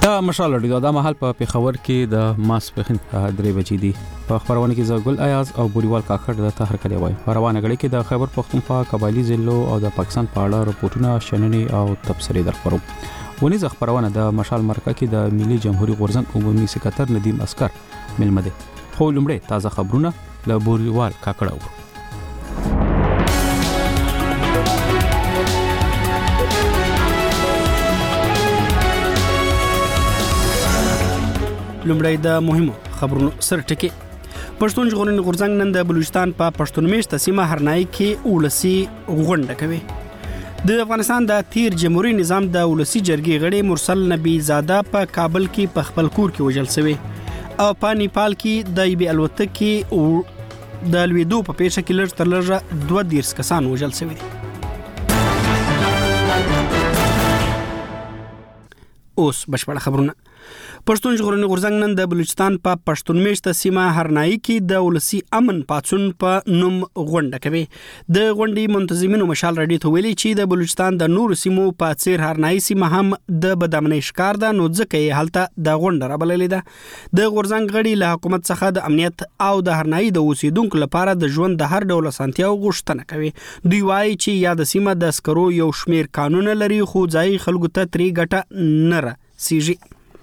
دا مشال لري دا محل په پیښور کې د ماسپخین 3 بجې دي. په خبرونه کې زګل ایاز او بوریوال کاکړ د تهر کړي وای. روانه غړي کې د خیبر پختونخوا قبایلی ضلعو او د پاکستان په اړه رپورټونه شننې او تبصرې درخبرو. ونیز خبرونه د مشال مرکه کې د ملي جمهوریت غورځنګ عمومي سکرټر ندیم اسکر ملمده. خو لمړی تازه خبرونه له بوریوال کاکړ او لومړی د مهمو خبرونو سر ټکی. پښتون ژغورنې غورځنګ نن د بلوچستان په پښتون میشته سیمه هرنای کې ولسی غونډه کوي. د افغانستان د تیر جمهوریت نظام د ولسی جرګې غړي مرسل نبی زاده په کابل کې په خپل کور کې وژل شوی او په نیپال کې د ایبی الوتکې د لویدو په پیښه کې لږ تر لږه 2 کسان وژل شوی دي. اوس بشپړ خبرونه. پښتون ژغورنې غورځنګ نن د بلوچستان په پښتون میشته سیمه هرنای کې د ولسی امن پاتون په نوم غونډه کوي. د غونډې منتظمینو مشال راډیو ته ویلي چې د بلوچستان د نور سیمو په څیر هرنای سیمه هم د بدامنۍ ښکار ده، نو ځکه یې هلته د غونډه رابللې ده. د غورځنګ غړي له حکومت څخه د امنیت او د هرنای د اوسیدونکو لپاره د ژوند د هر ډول اسانتیاو غوښتنه کوي. دوی وایي چې یا د سیمه د سکرو یو شمیر قانون لري خو ځای خلکو ته ترې ګټه نه رسیږي.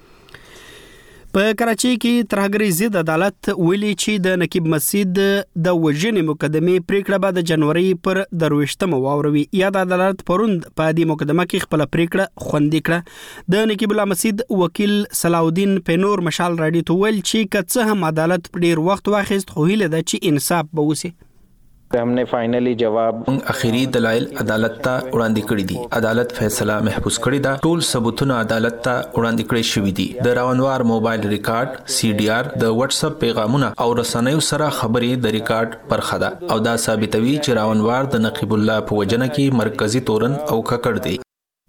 په کراچۍ کې ترهګرۍ ضد عدالت ویلي چې د نقیب مسجد د وژنې مقدمې پریکړه به د جنوري پر 28 واوروي. یا د عدالت پروند په دې مقدمه کې خپل پریکړه خوندي کړه. د نقیب الله مسجد وکیل صلاح الدین پنور مشال راډیو ته ویل چې کڅه هم عدالت ډیر وخت واخیست خو هیله ده چې انصاف به وشي. हमने फाइनली जवाब اخیری دلایل عدالت ته وړاندې کړي دي. عدالت فیصله محفوظ کړي دا. ټول ثبوتونه عدالت ته وړاندې کړي شوی دي. د راونوار موبایل ریکارډ CDR د واتس اپ پیغامونه او رسنیو سره خبرې د ریکارډ برخه ده او دا ثابتوي چې راونوار د نقیب الله په وجنه کې مرکزی تورن او ککړ دی.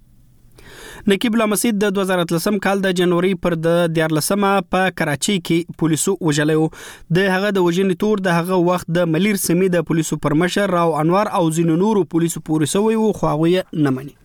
نقیب الله مسجد د 2013 کال د جنوري پر د 14 په کراچۍ کې پولیسو وژلو. د هغه د وژنې تور د هغه وخت د ملیر سیمې د پولیسو پرمشر راو انوار او ځینو نورو پولیسو پورې سوی وو خو هغه نه مني.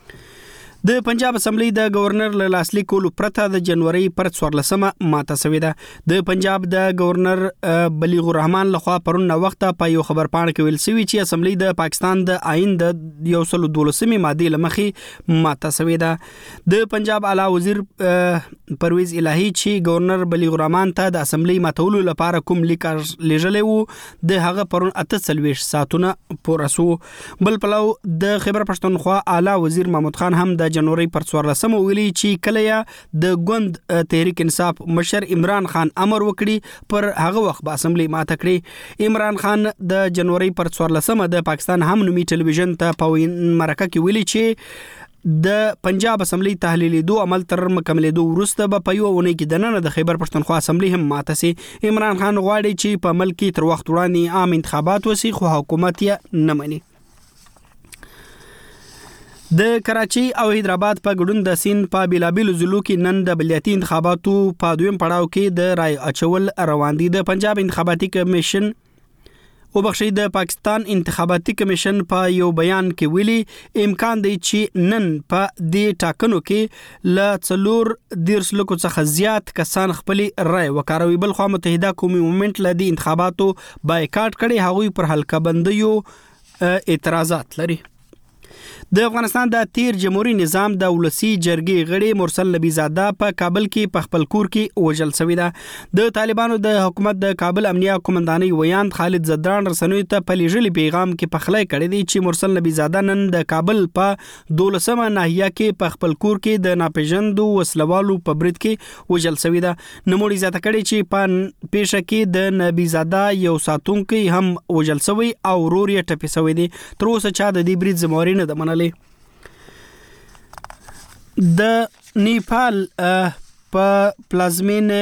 د پنجاب اسمبلی د گورنر له لاسلیک کولو پرته د جنوري پر 14 ماته شوې ده. د پنجاب د گورنر بلیغ الرحمن لخوا پرون وخته په یو خبر پاڼه کې ویل شوی چې اسمبلی د پاکستان د آئین د 112 ماده لمخې ماته شوې ده. د پنجاب اعلی وزیر پرویز الهی چې گورنر بلیغ الرحمن ته د اسمبلی ماتولو لپاره کوم لیک لېږلی وو د هغه پرون 48 ساعتونه پوره شو. بل پلو د خیبر پښتونخوا اعلی وزیر محمود خان هم د جنوري پر 14 ویلي چې کله یا د ګوند تحریک انصاف مشر عمران خان امر وکړي پر هغه وخت به اسمبلی ماته کړي. عمران خان د جنوري پر 14 د پاکستان هم نومي ټلویزیون ته په مرکه کې ویلي چې د پنجاب اسمبلی تحلیلي دو عمل تر مکملېدو وروسته به په یو اونۍ کې د نن د خیبر پښتونخوا اسمبلی هم ماته سي. عمران خان غواړي چې په ملک کې تر وخت وړاندې عام انتخابات وشي خو حکومت یې نه مني. د کراچۍ او حیدرآباد په ګډون د سین په بیلابیلو ضلعو کې نن د بلدیاتي انتخاباتو په دویم پړاو کې د رای اچول روان دي. د پنجاب انتخاباتي کمیشن د پاکستان انتخاباتي کمیشن په یو بیان کې ویلي امکان دی چې نن په دې ټاکنو کې ل 4 لکو څخه زیات کسان خپل رای وکاروي. بل خو متحده قومي موومېنټ له دې انتخاباتو بایکاټ کړي. هغوی پر حلقه بندیو اعتراضات لري. د افغانستان د تیر جمهوریت نظام د ولسی جرګې غړي مرسل نبی زاده په کابل کې په خپل کور کې وژل شوی ده. د طالبانو د حکومت د کابل امنیه قومندانۍ ویاند خالد زدران رسنیو ته په لیږلي پیغام کې پخلی کړی دی چې مرسل نبی زاده نن د کابل په 12 ناحیه کې په خپل کور کې د ناپېژندو وسلوالو په برید کې وژل شوی ده. نوموړي زیاته کړي چې په پیښه کې د نبی زاده یو ساتونکی هم وژل شوی او ورور یې ټپي شوی دی. تر اوسه چا د دې برید ذمہواري نه ده منلې. د نیپال په پلازمینه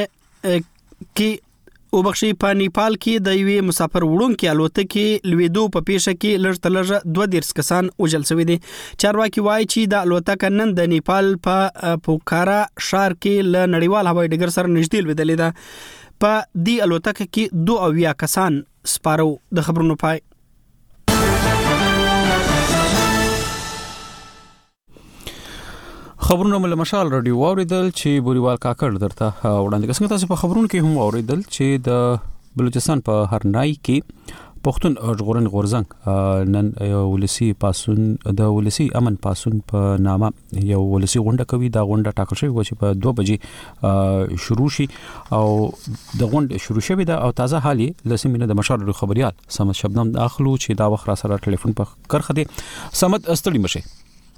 کې په نیپال کې د یوې مسافر وړونکي الوتکې لویدو په پیښه کې لږ تر لږه 2 کسان وژل شوي دي. چارواکي وایي چې د الوتکه نن د نیپال په پوکارا ښار کې له نړیوال هوایي ډګر سره نږدې لوېدلې ده. په دې الوتکه کې 22 کسان سپاره. د خبرونو پای. خبرونه مل مشال رادیو اوریدل چې بوريوال کاکړ درته وړاندې څنګه تاسو په خبرونو کې هم اوریدل چې د بلوچستان په هرنای کې پښتون ژغورن غورزنګ نن ولسی پاسون د ولسی امن پاسون په نامه یو ولسی غونډه کوي دا غونډه ټاکل شوی و چې په 2 بجې شروع شي او د غونډه شروع شوی دا او تازه حالي لسمینه د مشال خبريال سمت شبنم داخلو چې دا وخت را سره ټلیفون په کرخه دي سمت استړي مشه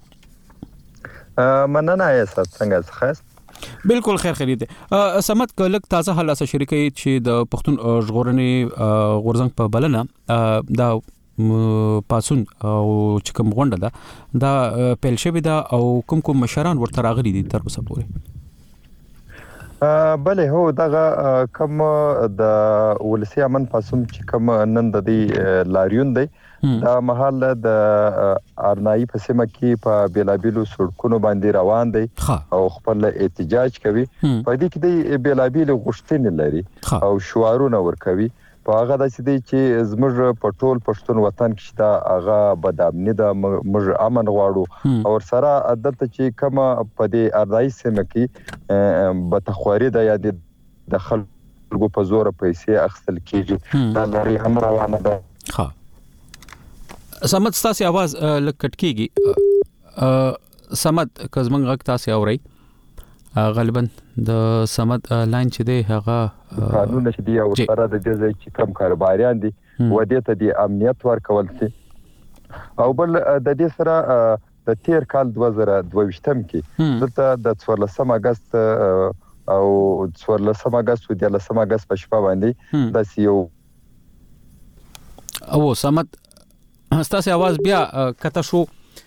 مننه یې څنګه خاص بالکل خیر خرید سمت کلک تازه حاله شریکي چې د پښتون ژغورنې غورزنګ په بلنه دا پاسون او چې کوم غونډه ده دا پیل شوی دا او کوم مشران ورته راغلي دي تر اوسه پورې بله هو دغه کوم د ولسی امن پاسون چې کوم نن د دې لاریون دی دا محل د ارنای په سیمه کې په بیلابیلو سړکونو باندې روان دی او خپل احتجاج کوي په دې کې د بیلابیلو غوښتنې لري او شعارونه ورکوي په هغه د دې چې زموږ په ټول پښتون وطن کې دا هغه بدامنی د موږ امن غواړو او سره عادت چې کوم په دې ارنای سیمه کې بتخوري د یاد د خلکو په زور پیسې اخستل کیږي دا لري هم روانه ده سمت تاسو आवाज لکټ کیږي سمت کزمنګ غږ تاسو اوري غالبا د سمت لاین چې دی هغه قانون چې دی او سره د دې چې کم کاروباریان دي و دې ته د امنیت ورکول شي او بل د دې سره د تیر کال 2022 کې دلته د 14 اگست او 14 اگست او 13 اگست په شپه باندې د سیو او سمت ستاسو आवाज بیا کته شو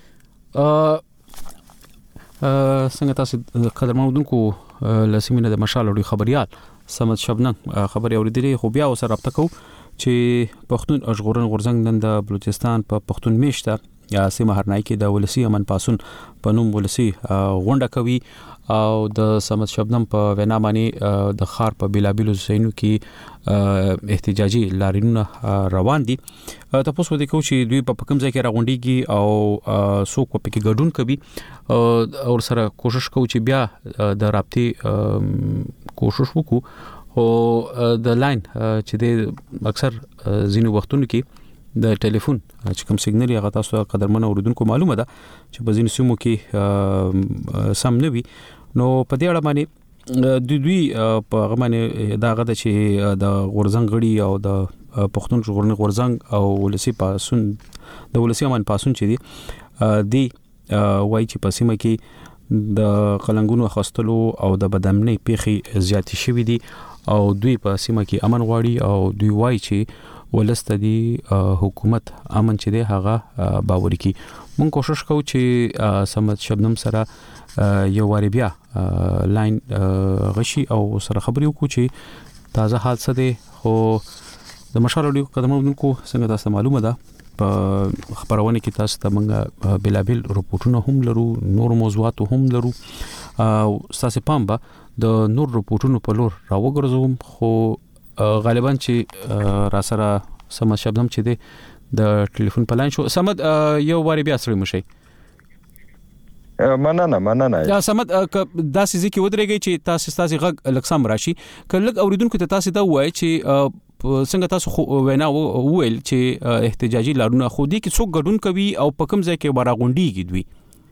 څنګه تاسو قدرمنونکو لسمینه د مشال خبريال سمت شبنم خبري اوریدلې خو بیا وسره رابطه کو چې پښتون ژغورن غورزنګ نن د بلوچستان په پښتون میشته یا سیمه هرنای کې د ولسی امن پاسون په نوم ولسی غونډه کوي او د سمت شبنم په وینا باندې د خار په بیلابیلو زینو کې احتجاجي لاریونونه روان دي تاسو ودی کو چې دوی په کوم ځای کې راغونډيږي او څوک په کې ګډون کوي او سره کوشش کوي چې بیا د رابطې کوشش وکړو او د لاین چې د اکثر زینو وختونو کې د ټلیفون چې کوم سیګنل یې غا تاسو قدرمن اوریدونکو معلومه ده چې په ځینو سیمو کې سم نه وي نو په دې اړه باندې دوی په غمانه دا غده چې د غورزنګ غړي او د پښتون ژغورنې غورزنګ او ولسی پاسون د ولسی امن پاسون چې دی وای چې په سیمه کې د قلنګونو خستلو او د بدامنۍ پیخي زیات شوي دي او دوی په سیمه کې امن غواړي او دوی وای چې ولست دي حکومت امن چې دی هغه باور کی مون کوشش کوو چې سمت شبنم سره یو واری بیا لاین غشي او سره خبرې وکړو چې تازه حادثه ده خو د مشارو قدمونکو څنګه تاسو معلومه ده په خبرونه کې تاسو ته موږ بلابل رپورټونه هم لرو نور موضوعات هم لرو او تاسو پام به د نور رپورټونو په لور راوګرځوم خو غالبا چې را سره سمت شبنم چې دی د ټلیفون په لاین شو سمت یو واری بیا سره مشي مننه یا سمت دا سې کې ودرېږي چې تاسو غږ لکسم راشي کله اوریدونکو ته تاسو دا وایي چې څنګه تاسو وینا وویل چې احتجاجي لارونه خو دې کې څوک ګډون کوي او په کوم ځای کې براغونډيږي دوی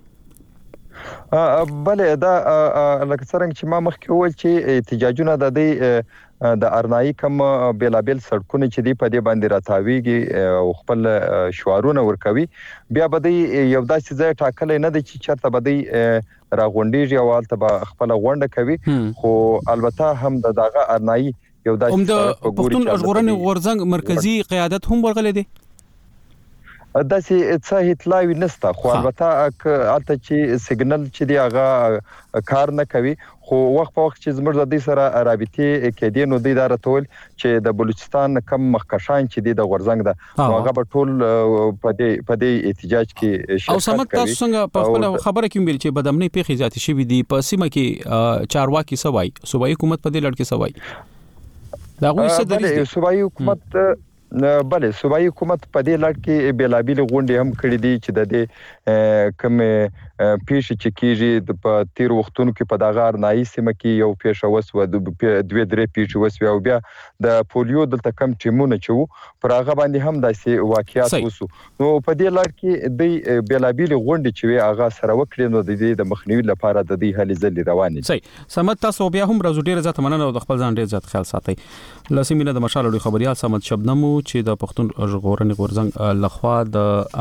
بله دا لکه څنګه چې ما مخکې وویل چې احتجاجونه د ارنای کوم بیلابل سړکونه چې دی په دې باندې راتاویږي او خپل شعارونه ورکوي بیا به یو داسې ځای ټاکل نه دی چې چرته به راغونډيږي او البته به خپل غونډه کوي خو البته هم دغه ارنای یو داسې پښتون ژغورنې غورزنګ مرکزی قیادت هم ورغلې دي داسې څه اطلاع نشته خو البته البته چې سیګنل چې دی هغه کار نه کوي خو وخت په وخت چې زموږ د دې سره رابطې کېدې نو د اداره تول چې د بلوچستان کم مخکشان چې دی د غورزنګ ده هغه په ټول په دې احتجاج کې شرکت کوي او سمت تاسو څنګه په خپل خبره کې ویل چې بدامنۍ پیخي ذاتي شوی دی په سیمه کې چارواکي سوای صوبایي حکومت په دې لړ کې سوای دا غوښه څه دي صوبایي حکومت بله صوبایي حکومت په دې لړ کې بیلابل غونډې هم کړې دي چې د دې کوم پیښ چې کیږي په تیر وختونو کې په دغه ارنایي سیمه کې یو پیښه وسوه د 2-3 پیښې وسوه او بیا د پولیو دلته کم ټیمونه چې پر هغه باندې هم داسې واقعیات وسو نو په دې لړ کې د بیلابیل غونډې چې هغه سره وکړي نو د دې د مخنیوي لپاره د دې هلې ځلې روانې صحیح سمت تاسو بیا هم راځو ډیر زیات مننه او د خپل ځان ډیر زیات خیال ساتئ لسمینه د مشال لوی خبريال سمت شبنمو چې د پښتون ژغورنې غورځنګ لخوا د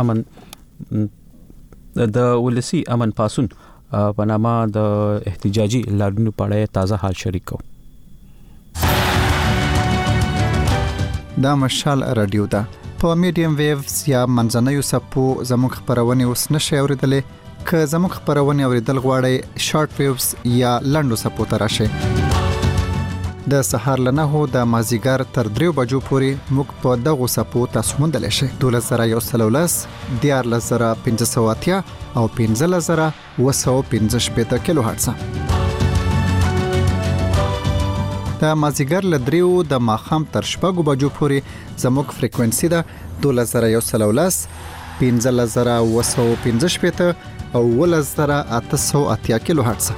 امن د ولسی امن پاسون په نامه د احتجاجي لاریونونو په اړه تازه حال شریک کو دا مشال رادیو ده په میډیم ویوز یا منځنوي سپو زموږ خبرونه اوس نشي اوریدلې که زموږ خبرونه اوریدل غواړئ شارټ ویوز یا لنډو سپو ته راشئ د سهار لنهو د مازیګر تر 3 بجو پورې موږ په دغه سپو تاسو موندل شئ 12113 14580 او 15215 کیلو هرتز د مازیګر لدریو د ماخام تر شپږو بجو پورې زموږ فریکوئنسي ده 12013 15215 او 11880 کیلو هرتز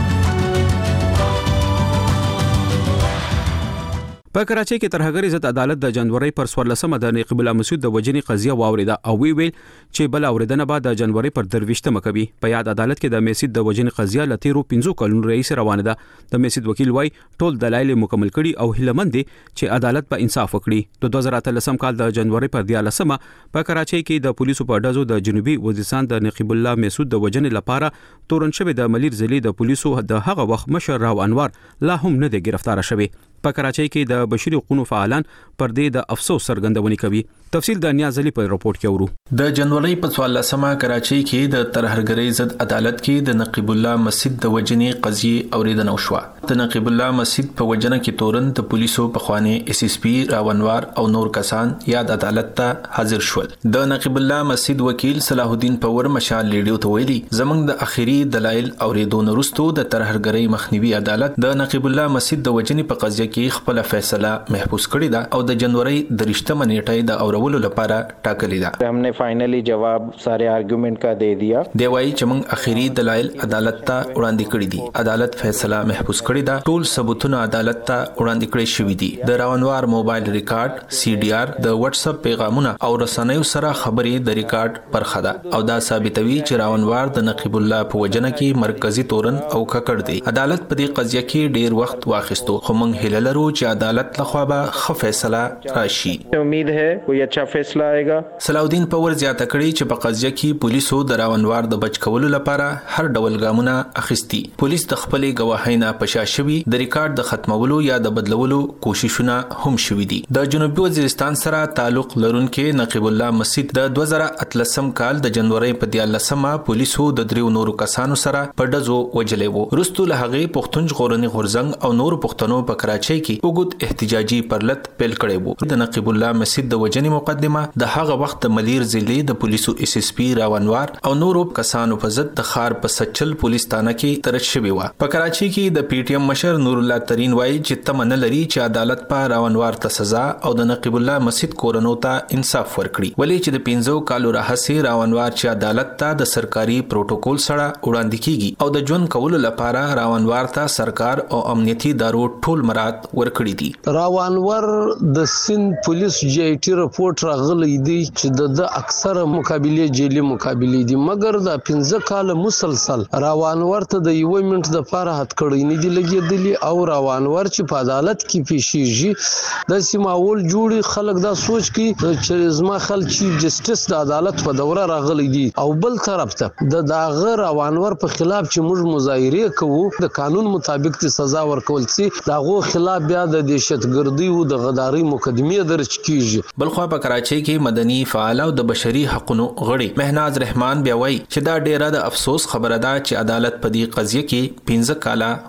په کراچۍ کې ترهګری ضد عدالت د جنوري پر 14مه د نقیب الله مسعود د وجنې قضیه واوریده او ویل چې بل اوریدنه بعد د جنوري پر 23مه کوي په یاد عدالت کې د مسعود د وجنې قضیه لتیرو 15 کلونو رئیس روانه ده د مسعود وکیل وای ټول دلایل مکمل کړي او هلمند دي چې عدالت په انصاف وکړي د 2013 کال د جنوري پر 14مه په کراچۍ کې د پولیسو په ډزو د جنوبي وزیرستان د نقیب الله مسعود د وجنې لپاره تورن شوی د ملیر ځلی د پولیسو د هغه وخت مشر راو انوار لا هم نه دی گرفتار شوی په کراچۍ کې د بشري حقوقو فعالان پر دې د افسوس څرګندونې کوي تفصیل د نیاز علي په رپورت کې ورو د جنوري په 14مه کراچۍ کې د ترهګری ضد عدالت کې د نقیب الله مسعود د وجنې قضیه اوریدنه وشوه د نقیب الله مسعود په وجنه کې تورن د پولیسو په خواني اس اس پی راونوار او نور کسان یاد عدالت ته حاضر شول د نقیب الله مسعود وکیل صلاح الدین پور مشال لیډیو ته ویلي زمنګ د اخیری دلایل اوریدونو وروسته د ترهګری مخنیوي عدالت د نقیب الله مسعود د وجنې په قضیه کې خپل فیصله محفوظ کړی دا او د جنوري د 23مه نیټه د اورولو لپاره ټاکلی دا हमने फाइनली जवाब सारे आर्गुमेंट का दे दिया دی وايي چې موږ اخیری دلایل عدالت ته وړاندې کړی دي عدالت فیصله محفوظ کړی دا ټول ثبوتونه عدالت ته وړاندې کړی شوی دي د راونوار موبایل ریکارډ سی ډي آر د واتس اپ پیغامونه او رسنیو سره خبرې د ریکارډ برخه ده او دا ثابتوي چې راونوار د نقیب الله په وجنه کې مرکزی تورن او ککړ دی عدالت په دې قضیه کې ډیر وخت واخیستو خو موږ هیله لرو چې عدالت لخوا به ښه فیصله راشي امید है کوئی अच्छा फैसला आएगा صلاح الدین پور زیاته کړی چې په قضیه کې پولیسو د راونوار د بچ کولو لپاره هر ډول ګامونه اخیستي پولیس د خپلې گواهینه پشاشوي د ریکارډ د ختمولو یا د بدلولو کوششونه هم شوي دي د جنوبي وزیرستان سره تعلق لرونکي نقیب الله مسعود د 2013 کال د جنوري په 14مه پولیسو د دریو نورو کسانو سره په ډزو وجلې وو وروسته له هغه پښتون ژغورنې غورځنګ او نورو پښتنو په کراچۍ کې وګد احتجاجي پرلط پیل کړی وو د نقیب الله مسعود د وجنې مقدمه د هغه وخت د ملیر ضلع د پولیسو اس اس پی راونوار او نورو کسانو په ضد د خار په سچل پولیس تانه کې ترش شوی و په کراچۍ کې د پی ټی ایم مشر نور الله ترين وایي چې تمنه لري چې عدالت په راونوار ته سزا او د نقیب الله مسعود کورونو ته انصاف ورکړي ولې چې د 15 کالو راهسي راونوار چې عدالت ته د سرکاري پروتوکول سره وړاندې کیږي او د ژوند کولو لپاره راونوار ته سرکار او امنیتي دارو ټول مراد ورکړي دي راونوار د سند پولیس جی ای ټی رپورت راغلی دی چې د اکثره مقابله جیلی مقابله دي مګر د 15 کال مسلسل راونوار ته د 1 منټ د فاره هټ کړی نه دی لګیدلی او راونوار چې په عدالت کې پیشیږي د سیماول جوړي خلک دا سوچ کی چې زما خل چیف جسټس د عدالت په دوره راغلی دي او بل طرف ته د داغه راونوار په خلاف چې موږ مظاهره کوو د قانون مطابق د سزا ورکول سي داغه خلاف بیا د دهشتګردي او د غداري مقدمه درج کیږي بلخو په کراچۍ کې مدني فعال او د بشري حقوقو غړي مهناز رحمان بیا وایي چې دا ډیره د افسوس خبره ده چې عدالت په دې قضیه کې 15 کاله واخیست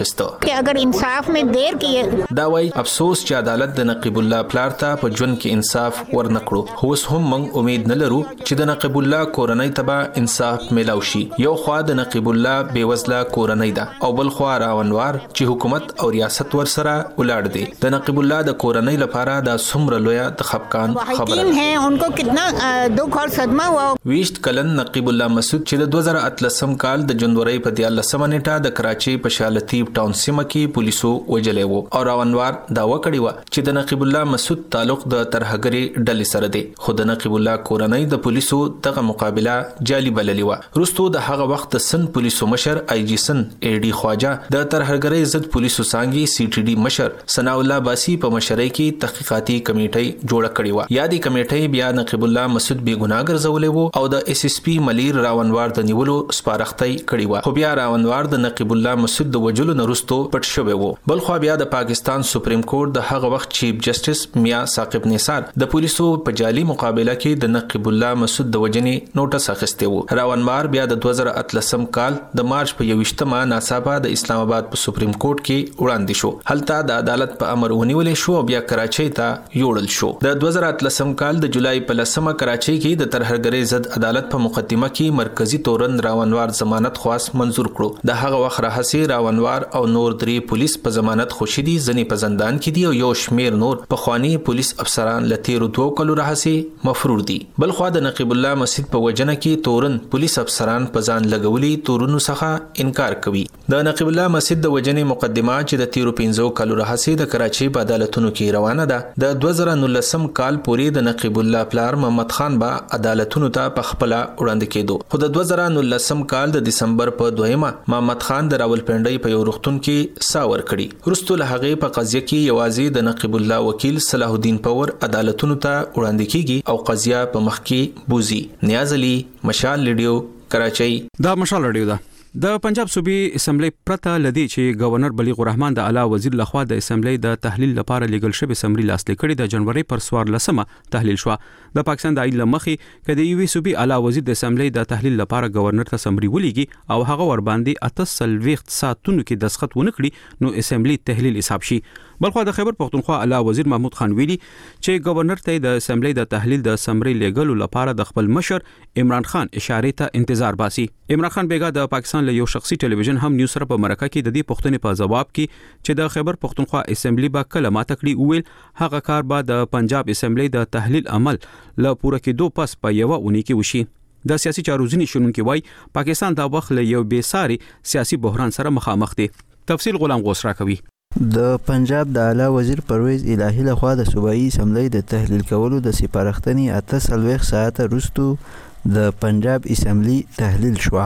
اخیسته چې اگر انصاف میں دیر کیے دا وای افسوس چې عدالت د نقیب الله پلار ته په ژوند کې انصاف ورنکړو. هوس هم موږ امید نه لرو چې د نقیب الله کورنۍ ته انصاف ملاوي شي. یو خوا د نقیب الله بیوزله کورنۍ ده او بل خوا راونوار چې حکومت او ریاست ور سره ولاړ دي. د نقیب الله د کورنۍ لپاره د څومره لوی د خفقان خبره ہے ان کو کتنا دکھ اور صدمہ ہوا. 20 کلن نقیب الله مسعود چې د 2013 کال د جنوري په 13 نیټه د کراچي په شالتیب ټاون سیمه کې پولیسو وجلې وو او راونوار داوا کړی و چې د نقیب الله مسعود تعلق د ترهګری ډلې سره دی. خو د نقیب الله کورنۍ د پولیسو دغه مقابله جالي بللې و. رستو د هغه وخت د سن پولیسو مشر آی جی سن ای ډي خواجه د ترهګری ضد پولیسو څنګه سی ټي ډي مشر ثنا الله باسی په مشرۍ کې تحقیقاتي کمیټه جوړه کړې و. یادې کمیټه بیا نقیب الله مسعود بے ګناه ګرځولې وو او د اس اس پی ملیر راونوار د نیولو سپارښتۍ کړې و. خو بیا راونوار د نقیب الله مسعود د وجلو نرستو پټ شوی وو. بل خو بیا د پاکستان سپریم کورټ د هغه وخت چیف جسټس میا ثاقب نثار د پولیسو په جالي مقابله کې د نقیب الله مسعود د وجنې نوټس اخیسته وو. راونوار بیا د 2013 کال د مارچ په 21مه ناڅاپه د اسلام آباد په سپریم کورټ کې وړاندې شو. هلته د عدالت په امر ونیول شو او بیا کراچۍ ته یوړل شو. د 2013 کال د جولای په 10مه کراچۍ کې د ترهګری ضد عدالت په مقدمه کې مرکزی تورن راونوار ضمانت خواست منزور کړو. د هغه وخت راهسي راونوار او نور درې پولیس په ضمانت خوشی دي، ځنې په زندان کې دي او یو شمیر نور په خواني پولیس افسران لتیرو 2 کلو راهسي مفرور دي. بل خو د نقیب الله مسعود په وجنه کې تورن پولیس افسران په ځان لګولي تورونو څخه انکار کوي. د نقیب الله مسعود د وجنې مقدمه چې د تیرو 15 کلو راهسي د کراچۍ په عدالتونو کې روانه ده، د 2019 کال پورې د نقیب الله پلار محمد خان با عدالتونو ته په خپل وړاندې کېدو. خو د 2019 کال د دسمبر په 2مه محمد خان د راولپنډۍ په یو روغتون کې ساور کړي. رستو له هغه په قضیه کې یوازې د نقیب الله وکیل صلاح الدین پور عدالتونو ته وړاندې کیږي او قضیه په مخ کې بوزي. نیاز علي، مشال ریډیو، کراچۍ. دا مشال ریډیو ده. د پنجاب صوبې اسمبلی پرته لدی چې گورنر بلیغ الرحمن د اعلی وزیر لخوا د اسمبلی د تحلیل لپاره لیګل شوی سمری لاسلیک کړي د جنوري پر 14مه تحلیل شو. د پاکستان د ایل مخي کدی یو صوبې اعلی وزیر د اسمبلی د تحلیل لپاره گورنر ته سمری ولېږي او هغه ور باندې 38 ساعتونو کې دسخط ونکړي نو اسمبلی تحلیل حساب شي. بلخو د خیبر پختونخوا اعلی وزیر محمود خان ویلي چې گورنر ته د اسمبلی د تحلیل د سمری لیګل لپاره د خپل مشر عمران خان اشاره ته انتظار باسي. عمران خان بیګا د پاکستان له یو شخصي ټلویزیون هم نیوز سره په مرکه کې د دې پښتنې په جواب کې چې د خیبر پختونخوا اسمبلی با کله ماته کړی ویل هغه کار به د پنجاب اسمبلی د تحلیل عمل له پوره کېدو پس په یو اونۍ کې وشي. د سیاسي چارو ځینې شنونکي وای پاکستان د وخت له یو بیساري سیاسي بحران سره مخامخ دی. تفصیل غلام غوس راکوي. د پنجاب د اعلی وزیر پرویز الهی لخوا د صوبایي اسمبلی د تحلیل کولو د سپارښتنې 48 ساعت وروسته د پنجاب اسمبلی تحلیل شو.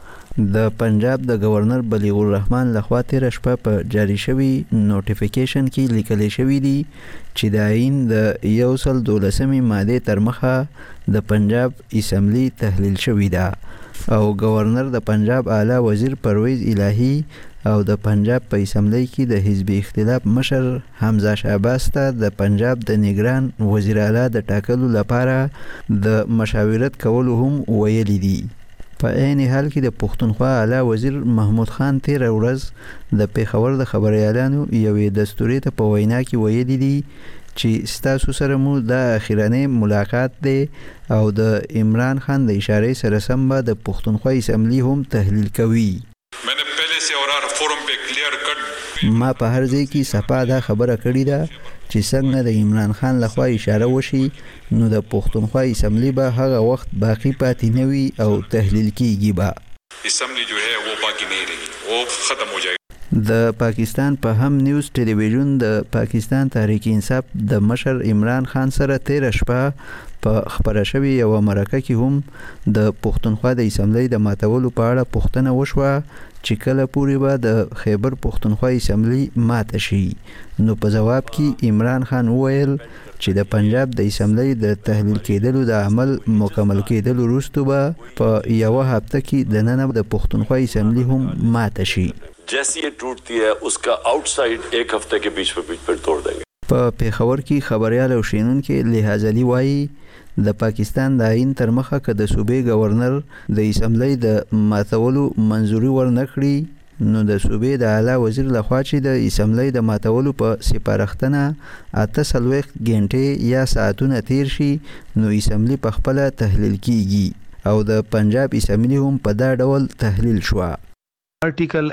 د پنجاب د گورنر بلیغ الرحمن لخوا تیر شپه په جاری شوی نوټیفیکیشن کې لیکل شوی دی چې د آئین د 112 ماده تر مخه د پنجاب اسمبلی تحلیل شوی ده او گورنر د پنجاب اعلی وزیر پرویز الهی او د پنجاب په اسمبلی کې د حزب اختلاف مشر حمزه شعباس ته د پنجاب د نگران وزیر اعلی د ټاکلو لپاره د مشاورت کولو هم ویلي دي. په عین حال کې د پښتونخوا اعلی وزیر محمود خان تیر ورځ د پیښور د خبريالانو یوې دستوري ته په وینا کې ویلي دي چې ستاسو سره مو د اخیرانه ملاقات دی او د عمران خان د اشاره سره سم به د پښتونخوا اسمبلی هم تحلیل کوي. ما په هر ځای کې صفا دا خبره کړې ده چې څنګه د عمران خان لخوا اشاره وشي نو د پښتونخوا اسمبلی به هغه وخت باقی پاتې نه وي او تحلیل کیږي به اسمبلی جو ہے وہ باقی نہیں رہی وہ ختم ہو جائے. د پاکستان په هم نیوز ټلویزیون د پاکستان تحریک انصاف د مشر عمران خان سره تیر شپه په خبره شوی یو مرکه کې هم د پښتونخوا د اسمبلی د ماتولو په اړه پوښتنه وشوه چې کله پورې به د خیبر پښتونخوا اسمبلی ماته شي. نو په جواب کې عمران خان وویل چې د پنجاب د اسمبلی د تحلیل کېدلو د عمل مکمل کېدلو وروسته به په یو هفته کې د نن د پښتونخوا اسمبلی هم ماته شي. जैसी ये टूटती है उसका आउटसाइड एक हफ्ते के बीच फिर तोड़ देंगे. په پیښور کې خبريال او شینونکو لحاظ علي وایي د پاکستان د آئین تر مخه که د صوبې گورنر د اسمبلی د ماتولو منځوري ورنکړي نو د صوبې د اعلی وزیر لخوا چې د اسمبلی د ماتولو په سپارښتنه 48 غنټې یا ساعتونه تیر شي نو اسمبلی په خپل تحلیل کیږي او د پنجاب اسمبلی هم په دا ډول تحلیل شو. آرټیکل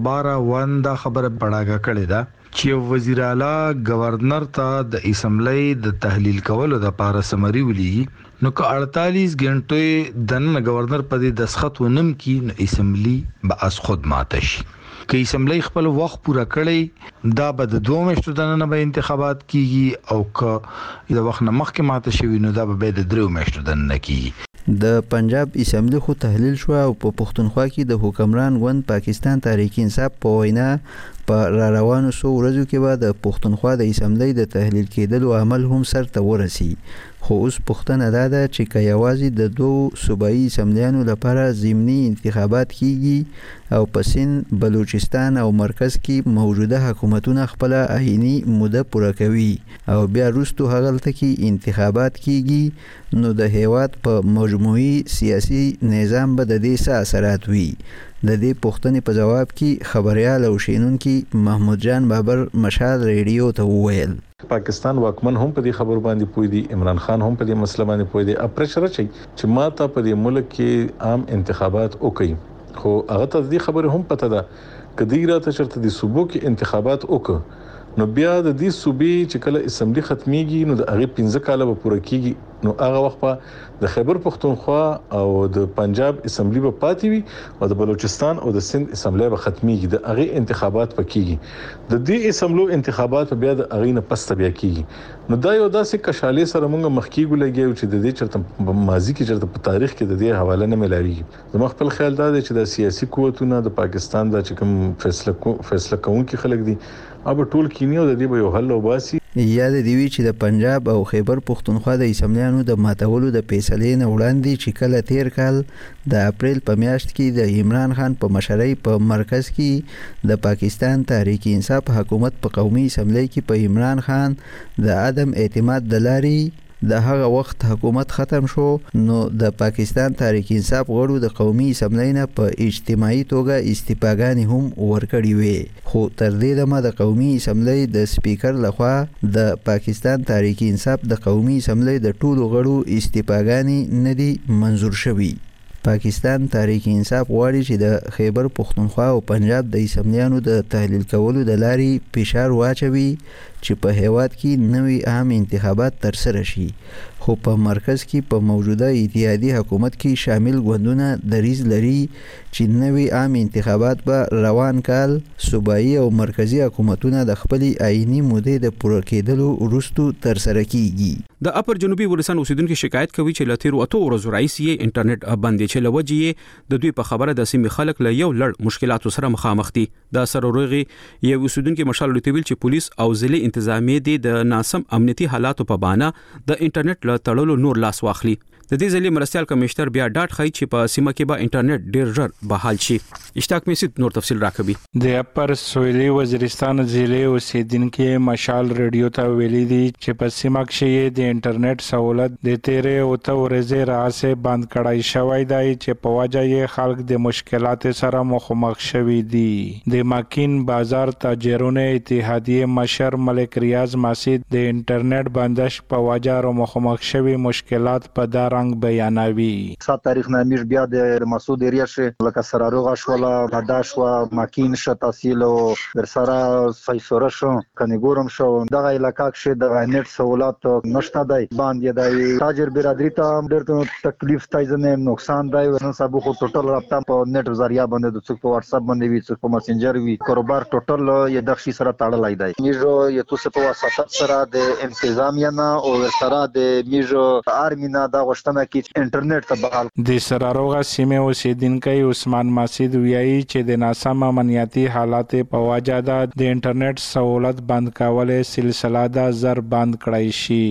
112 دا خبره بڑاګه کړې ده چې وزیر اعلی گورنر ته د اسمبلی د تحلیل کولو د پاره سمری ولې نو که 48 غنټې د گورنر په دې دسخط ونم کی نو اسمبلی به از خود ماته شي. که اسمبلی خپل وخت پوره کړي دا به د 2 میاشتو دننه به انتخابات کیږي او که د وخت نه مخکې ماته شوی نو دا به د 3 میاشتو دننه کیږي. د پنجاب اسمبلی خو تحلیل شو او په پښتونخوا کې د حکمران ګوند پاکستان تحریک انصاف په وینا په را روانو سو ورځو کې به د پښتونخوا د اسمبلی د تحلیل کېدلو عمل هم سرته ورسي. خو اوس پوښتنه دا ده چې که یوازې د 2 صوبایي اسمبلیانو لپاره ضمني انتخابات کیږي او په سند، بلوچستان او مرکز کې موجوده حکومتونه خپل آئینی موده پوره کوي او بیا وروسته هغلته کې انتخابات کیږي نو د هیواد په مجموعي سیاسي نظام به د دې څه اثرات وي. د دې پوښتنې په جواب کې خبريال او شینونکي محمود جان بابر مشال ریډیو ته وویل پاکستان واکمن هم په دې خبر باندې پوي دي، عمران خان هم په دې مسله باندې پوي دي. اپریشر چې ماته په دې ملک کې عام انتخابات وکړي خو هغه ته دې خبره هم پته ده کدی راته چرته د صوبو کې انتخابات وکړي نو بیا د دې صوبې چې کله اسمبلی ختميږي نو د هغه 15 کاله به پوره کیږي نو هغه وخت په د خیبر پختونخوا او د پنجاب اسمبلی به پاتې وي او د بلوچستان او د سند اسمبلی به ختميږي د هغه انتخابات پکېږي د دې اسمبلو انتخابات بیا د هغه نه پس بیا کیږي نو دا یو داسې کشاله سره موږ مخکېګو لګیو چې د دې چرته ماضي کې چرته په تاریخ کې د دې حواله نه ملاويږي. زما خپل خیال دا دی چې د سیاسي قوتونو د پاکستان د کوم فیصله کوونکي خلک دي اب ټول کینیو د دې به یو حل وباسي. یاد دی وی چې د پنجاب او خیبر پختونخوا د اسمبلیانو د ماتولو د فیصلې نه وړاندې چې کله تیر کال د اپریل په میاشت کې د عمران خان په مشرۍ په مرکز کې د پاکستان تحریک انصاف حکومت په قومي اسمبلی کې په عمران خان د عدم اعتماد د لاري د هغه وخت حکومت ختم شو نو د پاکستان تحریک انصاف غړو د قومي اسمبلی نه په اجتماعي توګه استعفاګانې هم ورکړې وې خو تر دې دمه د قومي اسمبلی د سپیکر لخوا د پاکستان تحریک انصاف د قومي اسمبلی د ټولو غړو استعفاګانې نه دي منظور شوي. پاکستان تحریک انصاف غواړي چې د خیبر پختونخوا او پنجاب د اسمبلیانو د تحلیل کولو د لاري فشار واچوي چې په هیواد کې نوي عام انتخابات ترسره شي خو په مرکز کې په موجوده اتحادیه حکومت کې شامل ګوندونه دریځ لري چې نوي عام انتخابات به روان کال صوبایي او مرکزی حکومتونه د خپل آئینی مودې د پوره کېدلو وروسته ترسره کیږي. د اپر جنوبي ولسان اوسیدونکو شکایت کوي چې لتیرو اتو ورځو راځي انټرنیټ باندې چې لوجې د دوی په خبره د سیمې خلک له یو لړ مشکلاتو سره مخامخ دي. د سرورغي یو اوسیدونکو مشال لټویل چې پولیس او ضلع انتظامیه د ناسم امنیتي حالاتو په بانه د انټرنیټ له تړلو نور لاس واخلي. د دې ځلې مرستيال کمشنر بیا ډاټ خای چې په سیمه کې به انټرنیټ ډیر ژر بحال شي. اشتاق میسید نور تفصیل راکوي. د اپر سویلي وزیرستان ضلع اوسیدونکو مشال ریډیو ته ویلي دي چې په سیمه کې د انټرنیټ سہولت د تیرې او ته ورځې راځي بند کړای شوی دی چې په وجه یې خلک د مشکلات سره مخامخ شوي دي. د ماکین بازار تاجرونه اتحادیه مشر ملک ریاض مسجد د انټرنیټ بندش په وجه را مخامخ شوي مشکلات په دار بیانوي. 7 تاریخ نامیش بیا د مسعود ریاش لکه سراروغه شولا غداش و ماکین ش تحصیل او ورسره فیصوره شو کنيګورم شو دغه علاقې کې د نت سہولت نشته دی باندې د تاجر برادری ته ډېر تکلیف تایزنه نقصان دی ورن سبو خو ټوټل رابطه په نت ذریعہ باندې د څوک په واتس اپ باندې وي څوک په مسنجر وي کاروبار ټوټل یې د شي سره تړلای دی. میجو یو څه په واسطه سره د انتظامیه نه او ورسره د میجو آرمینا دا انټرنیټ ته بحال د سراروغه سیمه اوسیدونکو عثمان مسجد ویایي چې د ناسم امنیتي حالات په وجه د انټرنیټ سہولت بند کولو سلسله د زر بند کړای شي.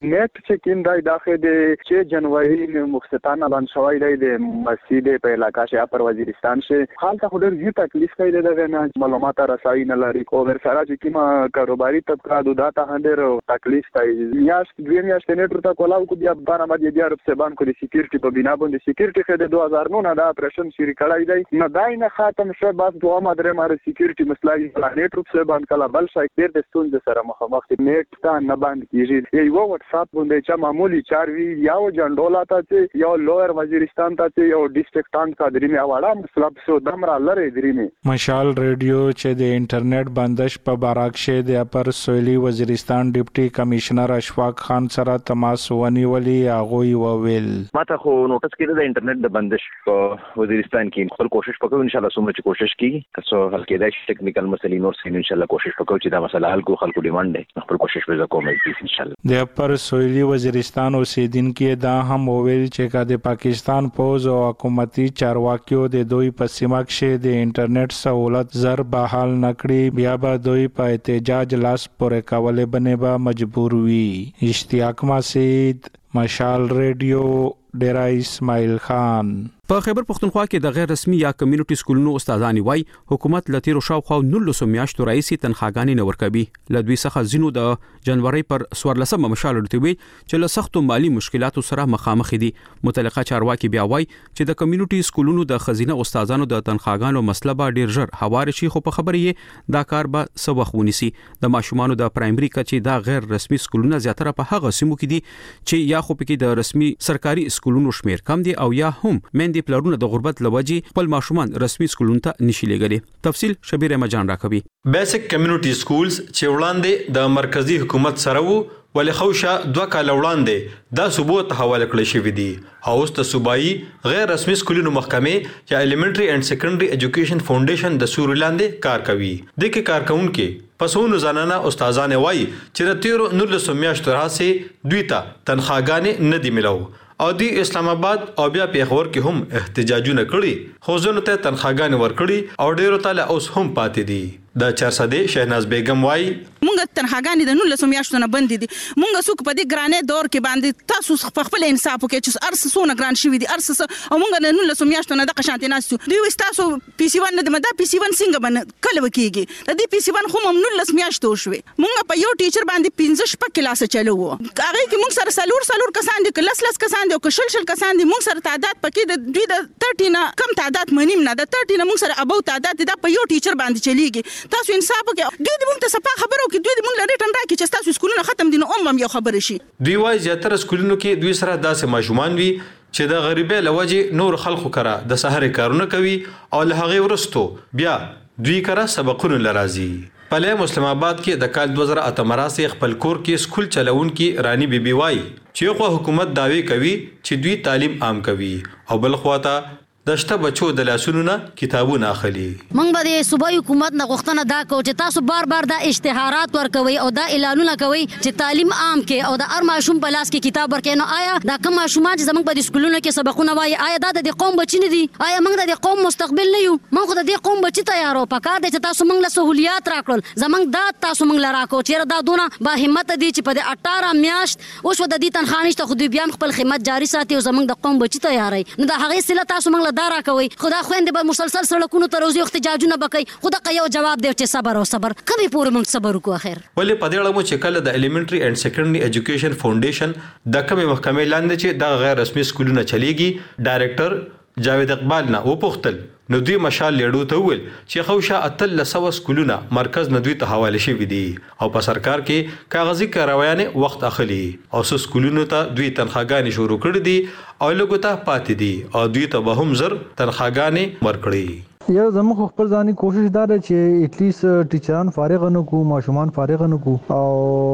نیټ چې کیندای داخله د 6 جنوري مخستانه اعلان شوی دی د مسجد په علاقہ شې اپر وزیرستان شې حال ته خوري زی تکلیف کوي دغه نه معلومات رسایي نه لري کو ور سره چې کیما کاروباري طبقه د داتا هندر تکلیف کوي یاش دویم یاش نیټ ورته کولاو کو بیا بارا مې بیا رب سبان کو د سکیورټي په بنا باندې سکیورټي خې د 2009 دا اپریشن شری کړای دی نه دای نه خاتم شو بعد دوه مدره ماره سکیورټي مسلای نیټ رب سبان کلا بل شای ډیر د ستون سره مخامخ نیټ تا نه باندې کیږي یو واتس اپ باندې چې معمولی چاروي یو جنډولا ته چې یو لویر وزیرستان ته چې یو ډیسټریکټان کا درې مې اواړه مطلب سو دمرا لری درې مې مشال ریډیو چې د انټرنیټ بندش په باراک شه د اپر سویلی وزیرستان ډیپټي کمشنر اشفاق خان سره تماس ونیولي هغه وویل ماته خو نوټس کړی د انټرنیټ د بندش په وزیرستان کې خپل کوشش وکړو ان شاء الله سمره کوشش کیږي که څو حل کېدای شي ټیکنیکل مسلې نور سین ان شاء الله کوشش وکړو چې دا مسله حل کو خلکو ډیماند دی خپل کوشش به وکړو ان شاء الله د اپر سویلی وزیرستان اوسیدونکو دا هم وویل چې د پاکستان پوز او حکومتي چارواکیو د دوی په سیمه کې د انټرنیټ سہولت زر بحال نکړي بیا به دوی په احتجاج لاس پورې کولې بنه به مجبور وي اشتیاق مسعود مشال ریډیو ډیرا اسماعیل خان په خیبر پختونخوا کې د غیر رسمي یا کمیونټي سکولونو استادانی وای حکومت لتیرو شاوخوا 19 میاشتو رئیسي تنخواګانی نه ورکوي لدوی څخه زینو د جنوري پر 14 مشال ورتوي چې له سختو مالی مشکلاتو سره مخامخ دي متعلقه چارواکي بیا وای چې د کمیونټي سکولونو د خزینه استادانو د تنخواګانو مسله به ډیر ژر هوار شي خو په خبرې دا کار به سبق ونیسي د ماشومانو د پرایمري کچې دا غیر رسمي سکولونه زیاتره په هغه سیمو کې دي چې یا خو پکې د رسمي سرکاري سکولونو شمیر کم دي او یا هم د پلرونو د غربت لوجي خپل ماشومان رسمي سکولونو ته نشي لګلي تفصيل شبیر مجان راکوي بیسیک کمیونټي سکولز چې وړاندې د مرکزی حکومت سره وو ولې خوشا 2 کال وړاندې دا صوبو ته حواله کړی شوې دي او د صوبایي غیر رسمي سکولونو محکمه چې الیمنټري اینڈ سیکنډري ایجوکیشن فاونډیشن د سورلاندې کار کوي د کې کارکونکو پسونو زنانه استادانه وای چې د 13 میاشتو راځي دوی ته تنخواګانې نه دی ملو او دی اسلام آباد او بیا پیښور کې هم احتجاجونه کړي خو ځنه ته تنخواګانې ورکړي او ډیرو تعالی اوس هم پاتې دي د 400 شهناز بیگم وای مونږ تنخواګانې د 19 میاشتو نه بند دي مونږ څوک په دې ګرانې دور کې باندې تاسو خپل انصاف وکړئ چې ارس سونه ګران شوی دي ارس او مونږ د 19 میاشتو نه د قشانت ناسو دوی وستاسو پی سی 1 نه د مدا پی سی 1 څنګه باندې کله وکیږي د دې پی سی 1 خو هم 19 میاشتو شوی مونږ په یو ټیچر باندې 15 شپه کلاس چلو هغه کې مونږ سره سلور کسان دي کلاس کسان دي او شل کسان دي مونږ سره تعداد پکې د دوی د 30 نه کم تعداد منیم نه د 30 نه مونږ سره ابو تعداد د په یو ټیچر باندې چلیږي تاسو انصاف وکړئ دوی دې مونږ ته صفه خبرو کې دوی دې مونږ لري ټن راکې چې تاسو سکولونه ختم دي نو هم یو خبر شي دوی وای زیاتره سکولونو کې دوی سره داسې ماشومان وي چې د غریبۍ لوجه نور خلکو کرا د سحر کارونه کوي او له هغه ورستو بیا دوی کرا سبقونه لرازي پله مسلم آباد کې د کال 2008 مراسي خپل کور کې سکول چلاون کې رانی بیبي وای چې خو حکومت داوی کوي چې دوی تعلیم عام کوي او بل خواته دشته بچو د لاسونو نه کتابونه اخلي موږ به د صوبایي حکومت نه غوښتنه دا کوو چې تاسو بار دا اشتهارات ورکوي او دا اعلانونه کوي چې تعلیم عام کې او د هر ماشوم په لاس کې کتاب ورکړي نو آیا دا کوم ماشومان چې زموږ په د سکولونو کې سبقونه وایي آیا دا د قوم بچی نه دي آیا موږ د قوم مستقبل نه یو موږ د دې قوم بچی تیارو پکار دي چې تاسو موږ له سہولیات راکړل زموږ دا تاسو موږ لا راکو چې دا دونه با همت دي چې په د 18 میاشت اوس د دې تنخواه نشته خو دوی بیا خپل خدمت جاری ساتي او زموږ د قوم بچی تیاري نو دا هغه سله تاسو موږ لا دا راکوي خدا خويندې به مسلسل سړکونو ته روزي احتجاجونه وکړي خدا یو جواب دی چې صبر او صبر کبي پورې موږ صبر وکړو اخر ولې په دې اړه مو چې کله د الیمنټري اینڈ سیکنډري ایجوکیشن فاونډیشن د کومه محکمې لاندې چې د غیر رسمي سکولونه چلیږي ډایریکټر جاوید اقبال نه وپوښتل نو دوی مشال لیډو ته ویل چې خوشا اتل لسو سکولونه مرکز نه دوی ته حواله شوی دي او په سرکار کې کاغذي کاروایانه وخت اخلي او سکولونو ته دوی تنخواګانې شروع کړې دي او لګو ته پاتې دي او دوی ته به هم زر تنخواګانې ورکړي یا زموږ خپل ځاني کوشش دا ده چې اټلیست ټیچران فارغ نه کو ماشومان فارغ نه کو او